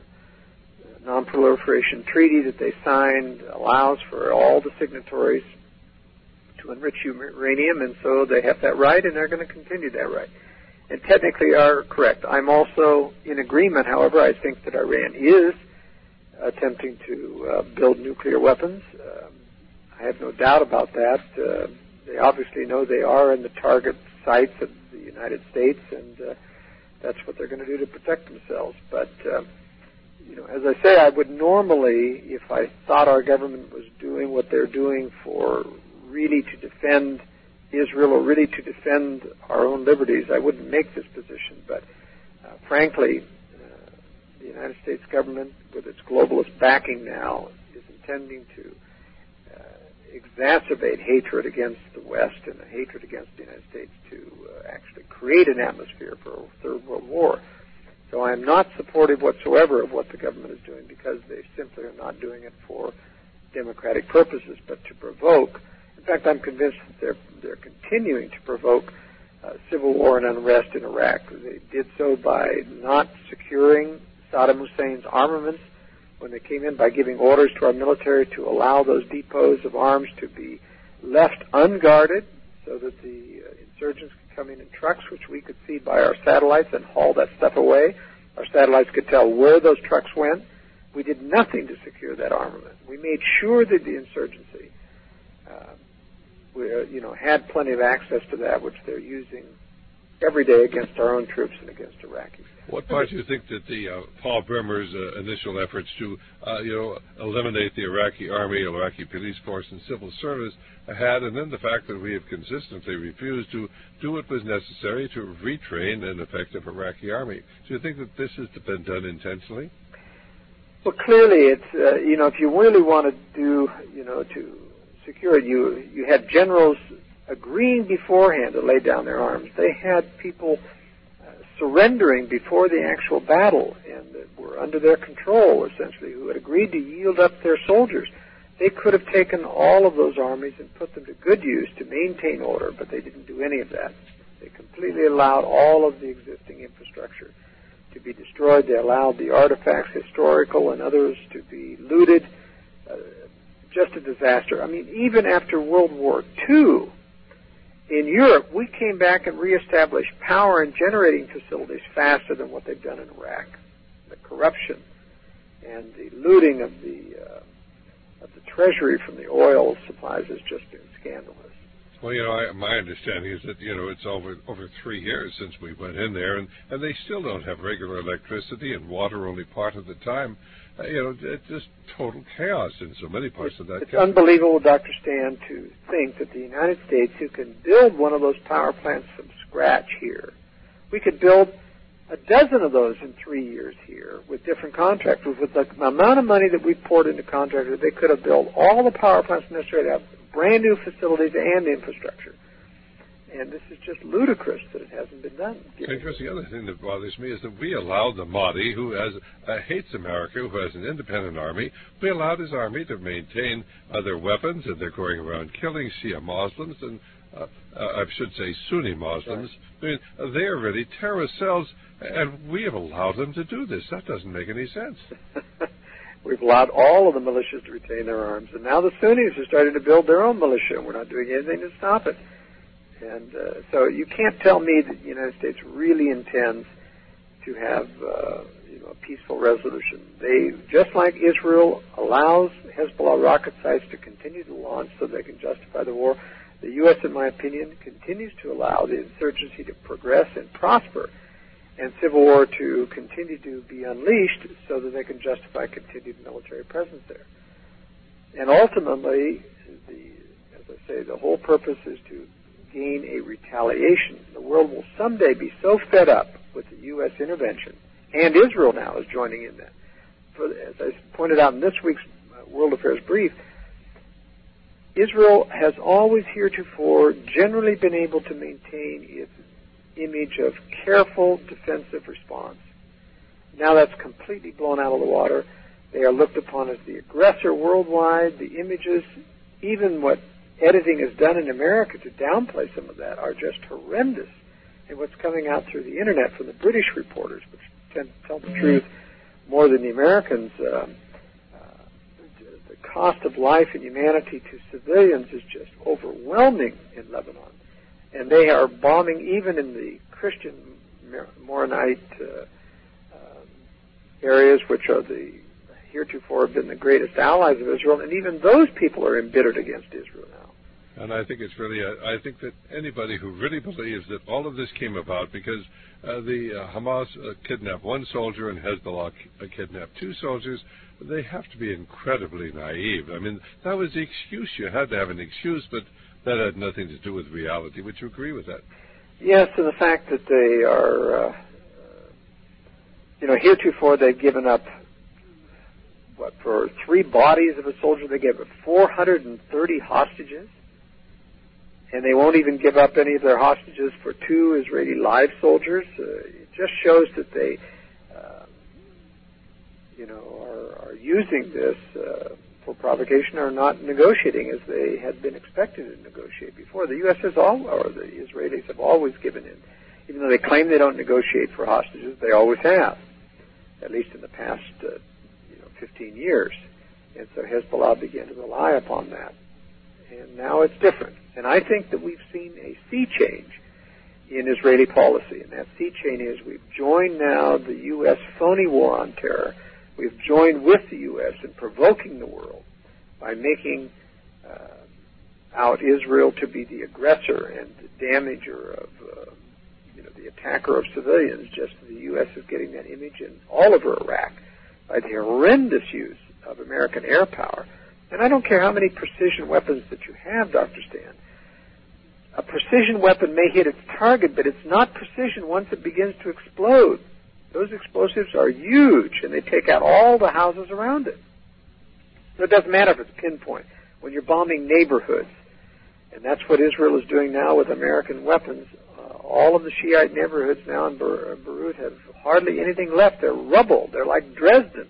S4: uh, non-proliferation treaty that they signed allows for all the signatories to enrich uranium, and so they have that right, and they're going to continue that right. And technically are correct. I'm also in agreement, however, I think that Iran is attempting to uh, build nuclear weapons. Um, I have no doubt about that. Uh, they obviously know they are in the target sites of the United States, and uh, that's what they're going to do to protect themselves. But, uh, you know, as I say, I would normally, if I thought our government was doing what they're doing for really to defend Israel or really to defend our own liberties, I wouldn't make this position. But uh, frankly, uh, the United States government, with its globalist backing now, is intending to uh, exacerbate hatred against the West and the hatred against the United States to uh, actually create an atmosphere for a third world war. So I am not supportive whatsoever of what the government is doing, because they simply are not doing it for democratic purposes, but to provoke. In fact, I'm convinced that they're, they're continuing to provoke uh, civil war and unrest in Iraq. They did so by not securing Saddam Hussein's armaments when they came in, by giving orders to our military to allow those depots of arms to be left unguarded so that the uh, insurgents could come in in trucks, which we could see by our satellites, and haul that stuff away. Our satellites could tell where those trucks went. We did nothing to secure that armament. We made sure that the insurgency uh, we, uh, you know, had plenty of access to that, which they're using every day against our own troops and against Iraqis.
S2: What part do you think that the uh, Paul Bremer's uh, initial efforts to, uh, you know, eliminate the Iraqi army, Iraqi police force, and civil service had, and then the fact that we have consistently refused to do what was necessary to retrain an effective Iraqi army? Do you think that this has been done intentionally?
S4: Well, clearly, it's uh, you know, if you really want to do, you know, to secure it, you you had generals agreeing beforehand to lay down their arms. They had people uh, surrendering before the actual battle and that were under their control, essentially, who had agreed to yield up their soldiers. They could have taken all of those armies and put them to good use to maintain order, but they didn't do any of that. They completely allowed all of the existing infrastructure to be destroyed. They allowed the artifacts, historical and others, to be looted. Uh, just a disaster. I mean, even after World War Two, in Europe, we came back and reestablished power and generating facilities faster than what they've done in Iraq. The corruption and the looting of the uh, of the treasury from the oil supplies has just been scandalous.
S2: Well, you know, I, my understanding is that, you know, it's over over three years since we went in there, and, and they still don't have regular electricity and water only part of the time. Uh, you know, it's just total chaos in so many parts of that
S4: It's
S2: country.
S4: unbelievable, Doctor Stan, to think that the United States, who can build one of those power plants from scratch here, we could build a dozen of those in three years here with different contractors. With the amount of money that we poured into contractors, they could have built all the power plants necessary to have brand new facilities and infrastructure. And this is just ludicrous that it hasn't been done.
S2: Because the other thing that bothers me is that we allowed the Mahdi, who has uh, hates America, who has an independent army, we allowed his army to maintain uh, their weapons, and they're going around killing Shia Muslims and uh, uh, I should say Sunni Muslims. Right. I mean, uh, they are really terrorist cells, and we have allowed them to do this. That doesn't make any sense.
S4: We've allowed all of the militias to retain their arms, and now the Sunnis are starting to build their own militia, and we're not doing anything to stop it. And uh, so you can't tell me that the United States really intends to have uh, you know, a peaceful resolution. They, just like Israel allows Hezbollah rocket sites to continue to launch so they can justify the war, the U S, in my opinion, continues to allow the insurgency to progress and prosper and civil war to continue to be unleashed so that they can justify continued military presence there. And ultimately, the, as I say, the whole purpose is to gain a retaliation. The world will someday be so fed up with the U S intervention, and Israel now is joining in that. For, as I pointed out in this week's World Affairs Brief, Israel has always heretofore generally been able to maintain its image of careful defensive response. Now that's completely blown out of the water. They are looked upon as the aggressor worldwide. The images, even what editing has done in America to downplay some of that, are just horrendous. And what's coming out through the Internet from the British reporters, which tend to tell the truth more than the Americans, uh, the cost of life and humanity to civilians is just overwhelming in Lebanon. And they are bombing even in the Christian Maronite uh, um, areas, which are the heretofore have been the greatest allies of Israel, and even those people are embittered against Israel now.
S2: And I think it's really, a, I think that anybody who really believes that all of this came about because uh, the uh, Hamas uh, kidnapped one soldier and Hezbollah k- kidnapped two soldiers, they have to be incredibly naive. I mean, that was the excuse. You had to have an excuse, but that had nothing to do with reality. Would you agree with that?
S4: Yes, and the fact that they are, uh, you know, heretofore they've given up, what, for three bodies of a soldier, they gave up four hundred thirty hostages, and they won't even give up any of their hostages for two Israeli live soldiers. Uh, it just shows that they, uh, you know, are, are using this uh, for provocation, or not negotiating as they had been expected to negotiate before. The U S has all, or the Israelis have always given in. Even though they claim they don't negotiate for hostages, they always have, at least in the past uh, you know, fifteen years. And so Hezbollah began to rely upon that. And now it's different. And I think that we've seen a sea change in Israeli policy. And that sea change is we've joined now the U S phony war on terror. We've joined with the U S in provoking the world by making uh, out Israel to be the aggressor and the damager of, uh, you know, the attacker of civilians, just as the U S is getting that image in all over Iraq by the horrendous use of American air power. And I don't care how many precision weapons that you have, Doctor Stan. A precision weapon may hit its target, but it's not precision once it begins to explode. Those explosives are huge, and they take out all the houses around it. So it doesn't matter if it's pinpoint. When you're bombing neighborhoods And that's what Israel is doing now with American weapons. Uh, all of the Shiite neighborhoods now in Beirut have hardly anything left. They're rubble. They're like Dresden.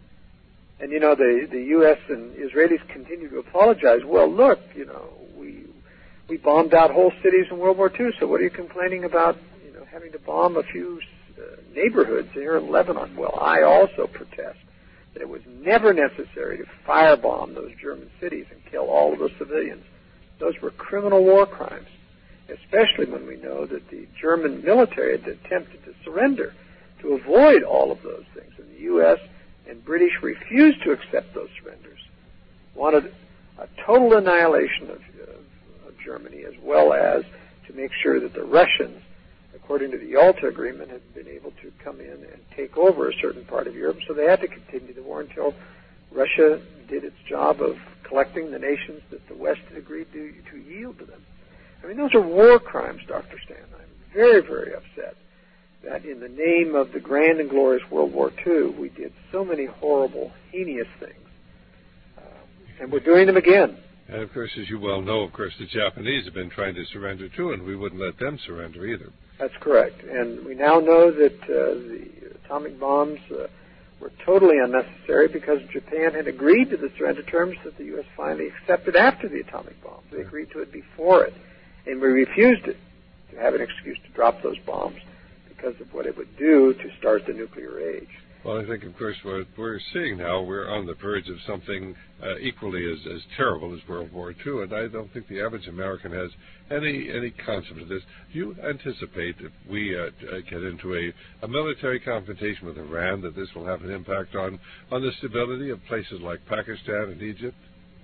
S4: And, you know, the, the U S and Israelis continue to apologize. Well, look, you know, we we bombed out whole cities in World War Two, so what are you complaining about, you know, having to bomb a few uh, neighborhoods here in Lebanon? Well, I also protest that it was never necessary to firebomb those German cities and kill all of the civilians. Those were criminal war crimes, especially when we know that the German military had attempted to surrender to avoid all of those things. And the U S and British refused to accept those surrenders, wanted a total annihilation of, of, of Germany, as well as to make sure that the Russians, according to the Yalta Agreement, had been able to come in and take over a certain part of Europe. So they had to continue the war until Russia did its job of collecting the nations that the West had agreed to, to yield to them. I mean, those are war crimes, Doctor Stan. I'm very, very upset that in the name of the grand and glorious World War Two, we did so many horrible, heinous things. Uh, and we're doing them again.
S2: And, of course, as you well know, of course, the Japanese have been trying to surrender, too, and we wouldn't let them surrender either.
S4: That's correct. And we now know that uh, the atomic bombs uh, were totally unnecessary because Japan had agreed to the surrender terms that the U S finally accepted after the atomic bombs. They agreed to it before it. And we refused it to have an excuse to drop those bombs because of what it would do to start the nuclear age.
S2: Well, I think, of course, what we're seeing now, we're on the verge of something uh, equally as, as terrible as World War Two, and I don't think the average American has any any concept of this. Do you anticipate if we uh, get into a, a military confrontation with Iran that this will have an impact on, on the stability of places like Pakistan and Egypt?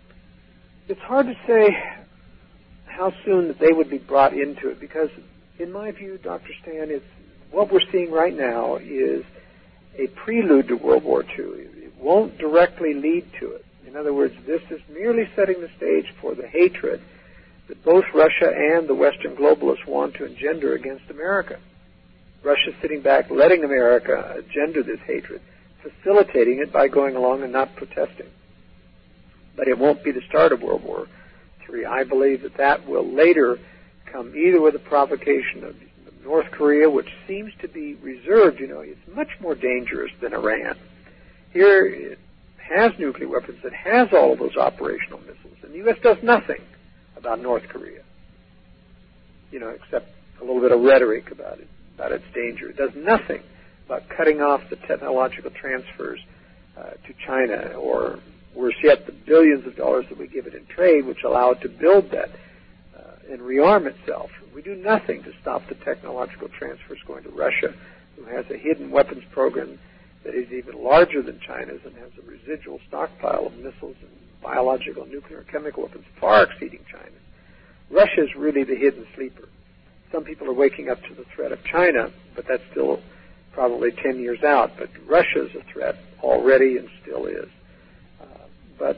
S4: It's hard to say how soon that they would be brought into it because, in my view, Doctor Stan, it's, what we're seeing right now is a prelude to World War Two. It won't directly lead to it. In other words, this is merely setting the stage for the hatred that both Russia and the Western globalists want to engender against America. Russia's sitting back, letting America engender this hatred, facilitating it by going along and not protesting. But it won't be the start of World War Three. I believe that that will later come either with a provocation of North Korea, which seems to be reserved. You know, it's much more dangerous than Iran. Here it has nuclear weapons. It has all of those operational missiles. And the U S does nothing about North Korea, you know, except a little bit of rhetoric about it, about its danger. It does nothing about cutting off the technological transfers uh, to China, or worse yet, the billions of dollars that we give it in trade, which allow it to build that and rearm itself. We do nothing to stop the technological transfers going to Russia, who has a hidden weapons program that is even larger than China's and has a residual stockpile of missiles and biological, nuclear, and chemical weapons far exceeding China's. Russia is really the hidden sleeper. Some people are waking up to the threat of China, but that's still probably ten years out. But Russia is a threat already and still is. Uh, but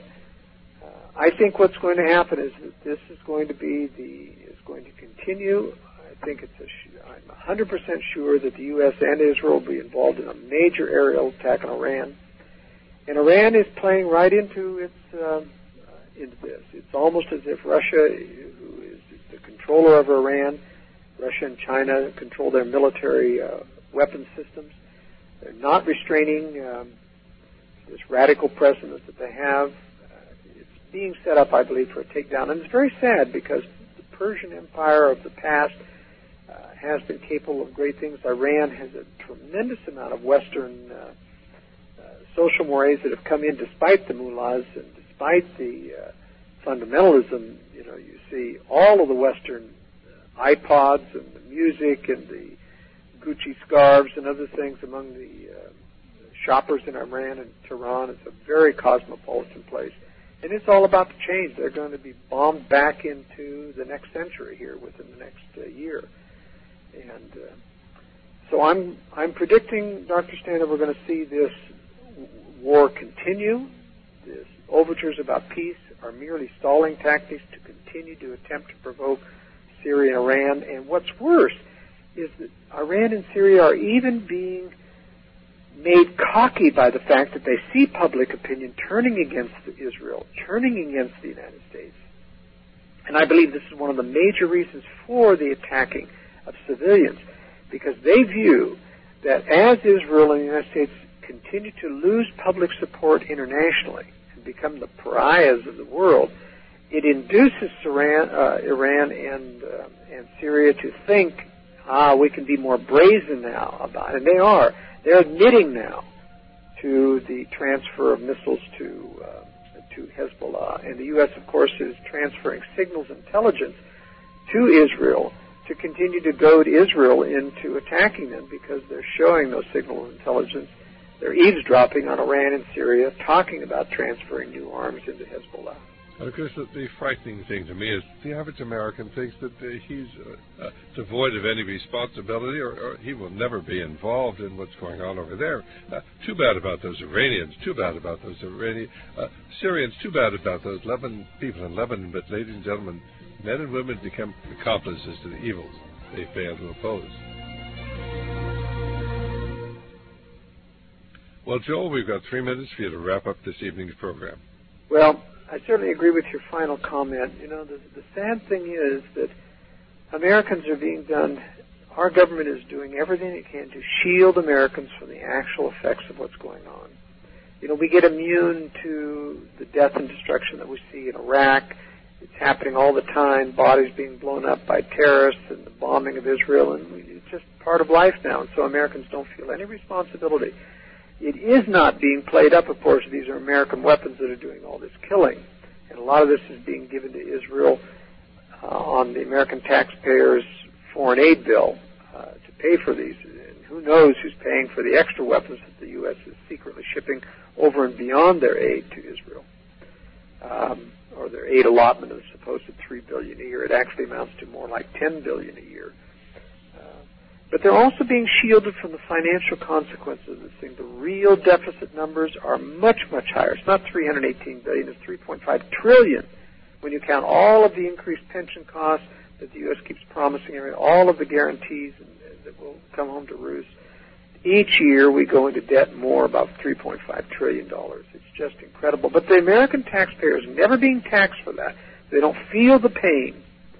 S4: I think what's going to happen is that this is going to be the is going to continue. I think it's a, I'm one hundred percent sure that the U S and Israel will be involved in a major aerial attack on Iran, and Iran is playing right into its uh, into this. It's almost as if Russia, who is the controller of Iran, Russia and China control their military uh, weapons systems. They're not restraining um, this radical president that they have. Being set up, I believe, for a takedown. And it's very sad because the Persian Empire of the past uh, has been capable of great things. Iran has a tremendous amount of Western uh, uh, social mores that have come in despite the mullahs and despite the uh, fundamentalism. You know, you see all of the Western uh, iPods and the music and the Gucci scarves and other things among the uh, shoppers in Iran and Tehran. It's a very cosmopolitan place. And it's all about to change. They're going to be bombed back into the next century here within the next uh, year. And uh, so I'm I'm predicting, Doctor Stan, that we're going to see this war continue. These overtures about peace are merely stalling tactics to continue to attempt to provoke Syria and Iran. And what's worse is that Iran and Syria are even being made cocky by the fact that they see public opinion turning against Israel, turning against the United States. And And I believe this is one of the major reasons for the attacking of civilians, because they view that as Israel and the United States continue to lose public support internationally and become the pariahs of the world, it induces Iran, uh, Iran and, uh, and Syria to think, ah, we can be more brazen now about it. And they are. They're admitting now to the transfer of missiles to uh, to Hezbollah. And the U S, of course, is transferring signals intelligence to Israel to continue to goad Israel into attacking them, because they're showing those signals intelligence. They're eavesdropping on Iran and Syria, talking about transferring new arms into Hezbollah.
S2: Of course, the, the frightening thing to me is the average American thinks that uh, he's uh, uh, devoid of any responsibility, or, or he will never be involved in what's going on over there. Uh, too bad about those Iranians. Too bad about those Iranian uh, Syrians. Too bad about those Lebanon people in Lebanon. But, ladies and gentlemen, men and women become accomplices to the evils they fail to oppose. Well, Joel, we've got three minutes for you to wrap up this evening's program.
S4: Well, I certainly agree with your final comment. You know, the, the sad thing is that Americans are being done, our government is doing everything it can to shield Americans from the actual effects of what's going on. You know, we get immune to the death and destruction that we see in Iraq. It's happening all the time, bodies being blown up by terrorists and the bombing of Israel, and we, it's just part of life now, and so Americans don't feel any responsibility. It is not being played up, of course. These are American weapons that are doing all this killing. And a lot of this is being given to Israel uh, on the American taxpayers' foreign aid bill uh, to pay for these. And who knows who's paying for the extra weapons that the U S is secretly shipping over and beyond their aid to Israel, um, or their aid allotment of supposed three billion dollars a year. It actually amounts to more like ten billion dollars a year. But they're also being shielded from the financial consequences of this thing. The real deficit numbers are much, much higher. It's not three hundred eighteen billion dollars, it's three point five trillion dollars when you count all of the increased pension costs that the U S keeps promising, all of the guarantees that will come home to roost. Each year we go into debt more, about three point five trillion dollars. It's just incredible. But the American taxpayer is never being taxed for that. They don't feel the pain.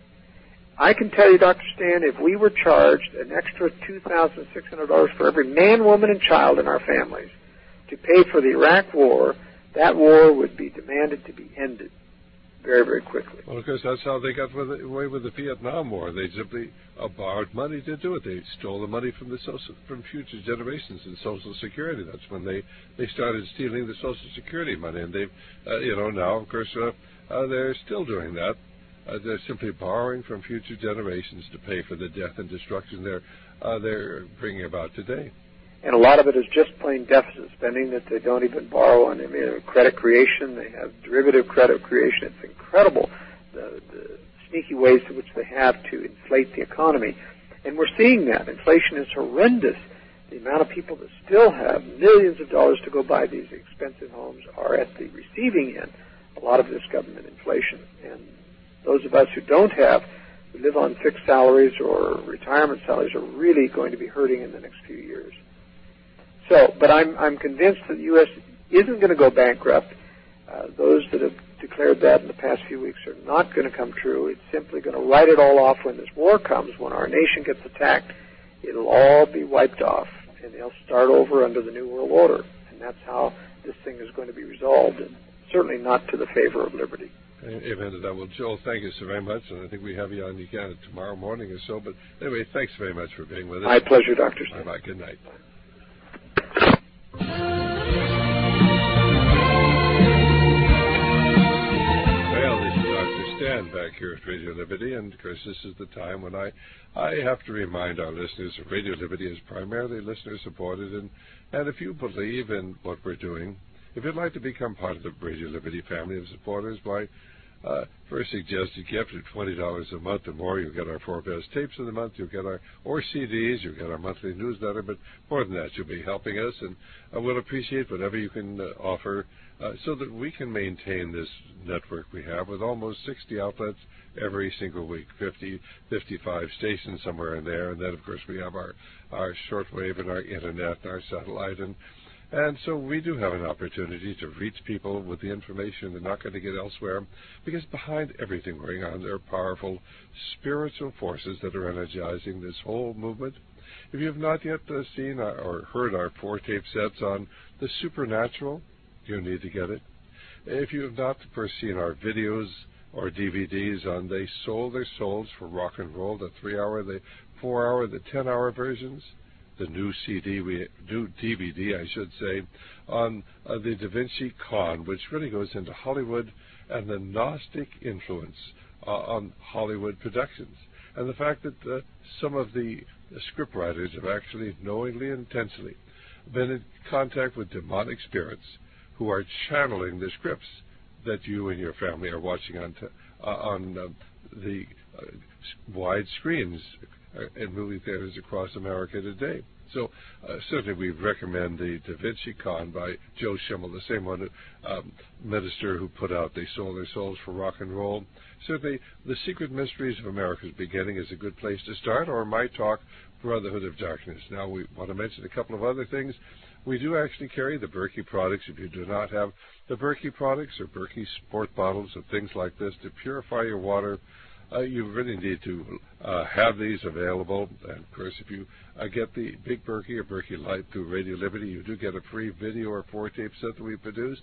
S4: I can tell you, Doctor Stan, if we were charged an extra two thousand six hundred dollars for every man, woman, and child in our families to pay for the Iraq war, that war would be demanded to be ended very, very quickly.
S2: Well, of course, that's how they got with it, away with the Vietnam War. They simply uh, borrowed money to do it. They stole the money from the social, from future generations in Social Security. That's when they, they started stealing the Social Security money. And they've, uh, you know, now, of course, uh, uh, they're still doing that. Uh, they're simply borrowing from future generations to pay for the death and destruction they're, uh, they're bringing about today.
S4: And a lot of it is just plain deficit spending that they don't even borrow on. I mean, credit creation, they have derivative credit creation. It's incredible, the, the sneaky ways in which they have to inflate the economy. And we're seeing that. Inflation is horrendous. The amount of people that still have millions of dollars to go buy these expensive homes are at the receiving end, a lot of this government inflation. And those of us who don't have, who live on fixed salaries or retirement salaries, are really going to be hurting in the next few years. So, but I'm I'm convinced that the U S isn't going to go bankrupt. Uh, those that have declared that in the past few weeks are not going to come true. It's simply going to write it all off when this war comes. When our nation gets attacked, it'll all be wiped off, and they'll start over under the New World Order. And that's how this thing is going to be resolved, and certainly not to the favor of liberty.
S2: Amen to that. Well, Joel, thank you so very much, and I think we have you on again tomorrow morning or so. But anyway, thanks very much for being with us.
S4: My pleasure, Doctor Stan.
S2: Bye-bye. Good night. Well, this is Doctor Stan back here at Radio Liberty, and of course this is the time when I, I have to remind our listeners that Radio Liberty is primarily listener-supported, and, and if you believe in what we're doing, if you'd like to become part of the Radio Liberty family of supporters, why, uh, for a suggested gift of twenty dollars a month or more, you'll get our four best tapes of the month, you'll get our, or C Ds, you'll get our monthly newsletter, but more than that, you'll be helping us, and uh, we'll appreciate whatever you can uh, offer uh, so that we can maintain this network we have with almost sixty outlets every single week, fifty, fifty-five stations somewhere in there, and then, of course, we have our, our shortwave and our internet and our satellite, and And so we do have an opportunity to reach people with the information they're not going to get elsewhere, because behind everything going on, there are powerful spiritual forces that are energizing this whole movement. If you have not yet uh, seen or heard our four tape sets on the supernatural, you need to get it. If you have not first seen our videos or D V Ds on They Sold Their Souls for Rock and Roll, the three-hour, the four-hour, the ten-hour versions, the new C D, we new D V D, I should say, on uh, the Da Vinci Con, which really goes into Hollywood and the Gnostic influence uh, on Hollywood productions, and the fact that uh, some of the, the scriptwriters have actually knowingly and intentionally been in contact with demonic spirits who are channeling the scripts that you and your family are watching on t- uh, on uh, the uh, wide screens in movie theaters across America today. So uh, certainly we recommend the Da Vinci Con by Joe Schimmel, the same one, um, minister who put out They Sold Their Souls for Rock and Roll. Certainly The Secret Mysteries of America's Beginning is a good place to start, or My Talk, Brotherhood of Darkness. Now we want to mention a couple of other things. We do actually carry the Berkey products. If you do not have the Berkey products or Berkey sport bottles or things like this to purify your water, Uh, you really need to uh, have these available. And, of course, if you uh, get the Big Berkey or Berkey Light through Radio Liberty, you do get a free video or four-tape set that we produced.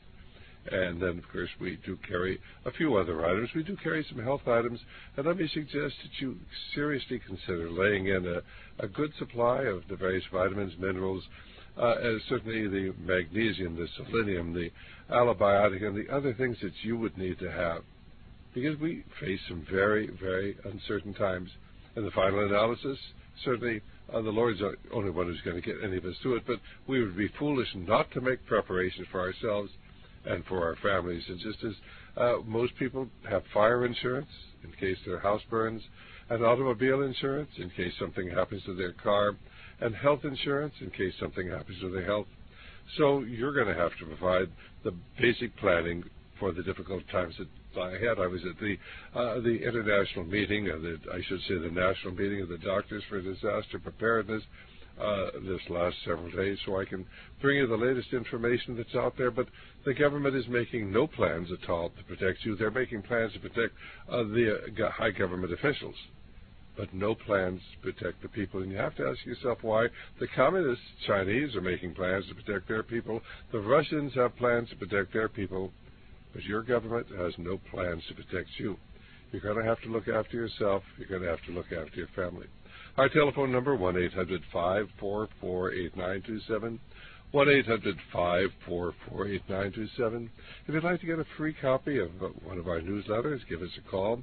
S2: And then, of course, we do carry a few other items. We do carry some health items. And let me suggest that you seriously consider laying in a, a good supply of the various vitamins, minerals, uh, as certainly the magnesium, the selenium, the allobiotic, and the other things that you would need to have, because we face some very, very uncertain times. In the final analysis, certainly uh, the Lord's the only one who's going to get any of us through it, but we would be foolish not to make preparations for ourselves and for our families. And just as uh, most people have fire insurance in case their house burns, and automobile insurance in case something happens to their car, and health insurance in case something happens to their health, so you're going to have to provide the basic planning for the difficult times that lie ahead. I was at the uh, the international meeting, uh, the, I should say the national meeting of the Doctors for Disaster Preparedness uh, this last several days, so I can bring you the latest information that's out there. But the government is making no plans at all to protect you. They're making plans to protect uh, the uh, high government officials, but no plans to protect the people. And you have to ask yourself why. The communist Chinese are making plans to protect their people. The Russians have plans to protect their people. But your government has no plans to protect you. You're going to have to look after yourself. You're going to have to look after your family. Our telephone number, one eight hundred five four four eight nine two seven, one eight hundred five four four eight nine two seven. If you'd like to get a free copy of one of our newsletters, give us a call.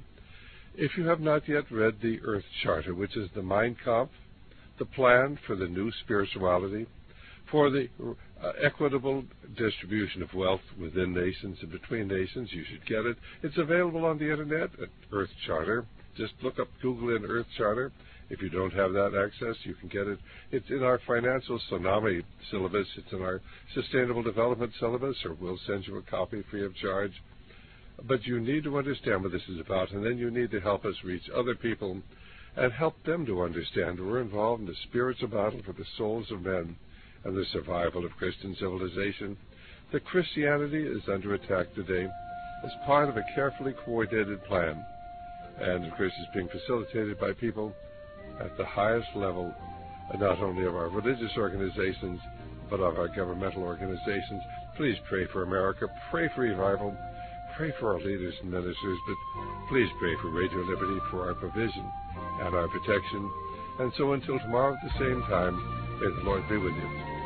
S2: If you have not yet read the Earth Charter, which is the Mein Kampf, the plan for the new spirituality, for the uh, equitable distribution of wealth within nations and between nations, you should get it. It's available on the Internet at Earth Charter. Just look up, Google in Earth Charter. If you don't have that access, you can get it. It's in our financial tsunami syllabus. It's in our sustainable development syllabus, or we'll send you a copy free of charge. But you need to understand what this is about, and then you need to help us reach other people and help them to understand we're involved in the spiritual battle for the souls of men and the survival of Christian civilization. That Christianity is under attack today as part of a carefully coordinated plan, and of course is being facilitated by people at the highest level, not only of our religious organizations, but of our governmental organizations. Please pray for America, pray for revival, pray for our leaders and ministers, but please pray for Radio Liberty, for our provision and our protection. And so until tomorrow at the same time, may the Lord be with you.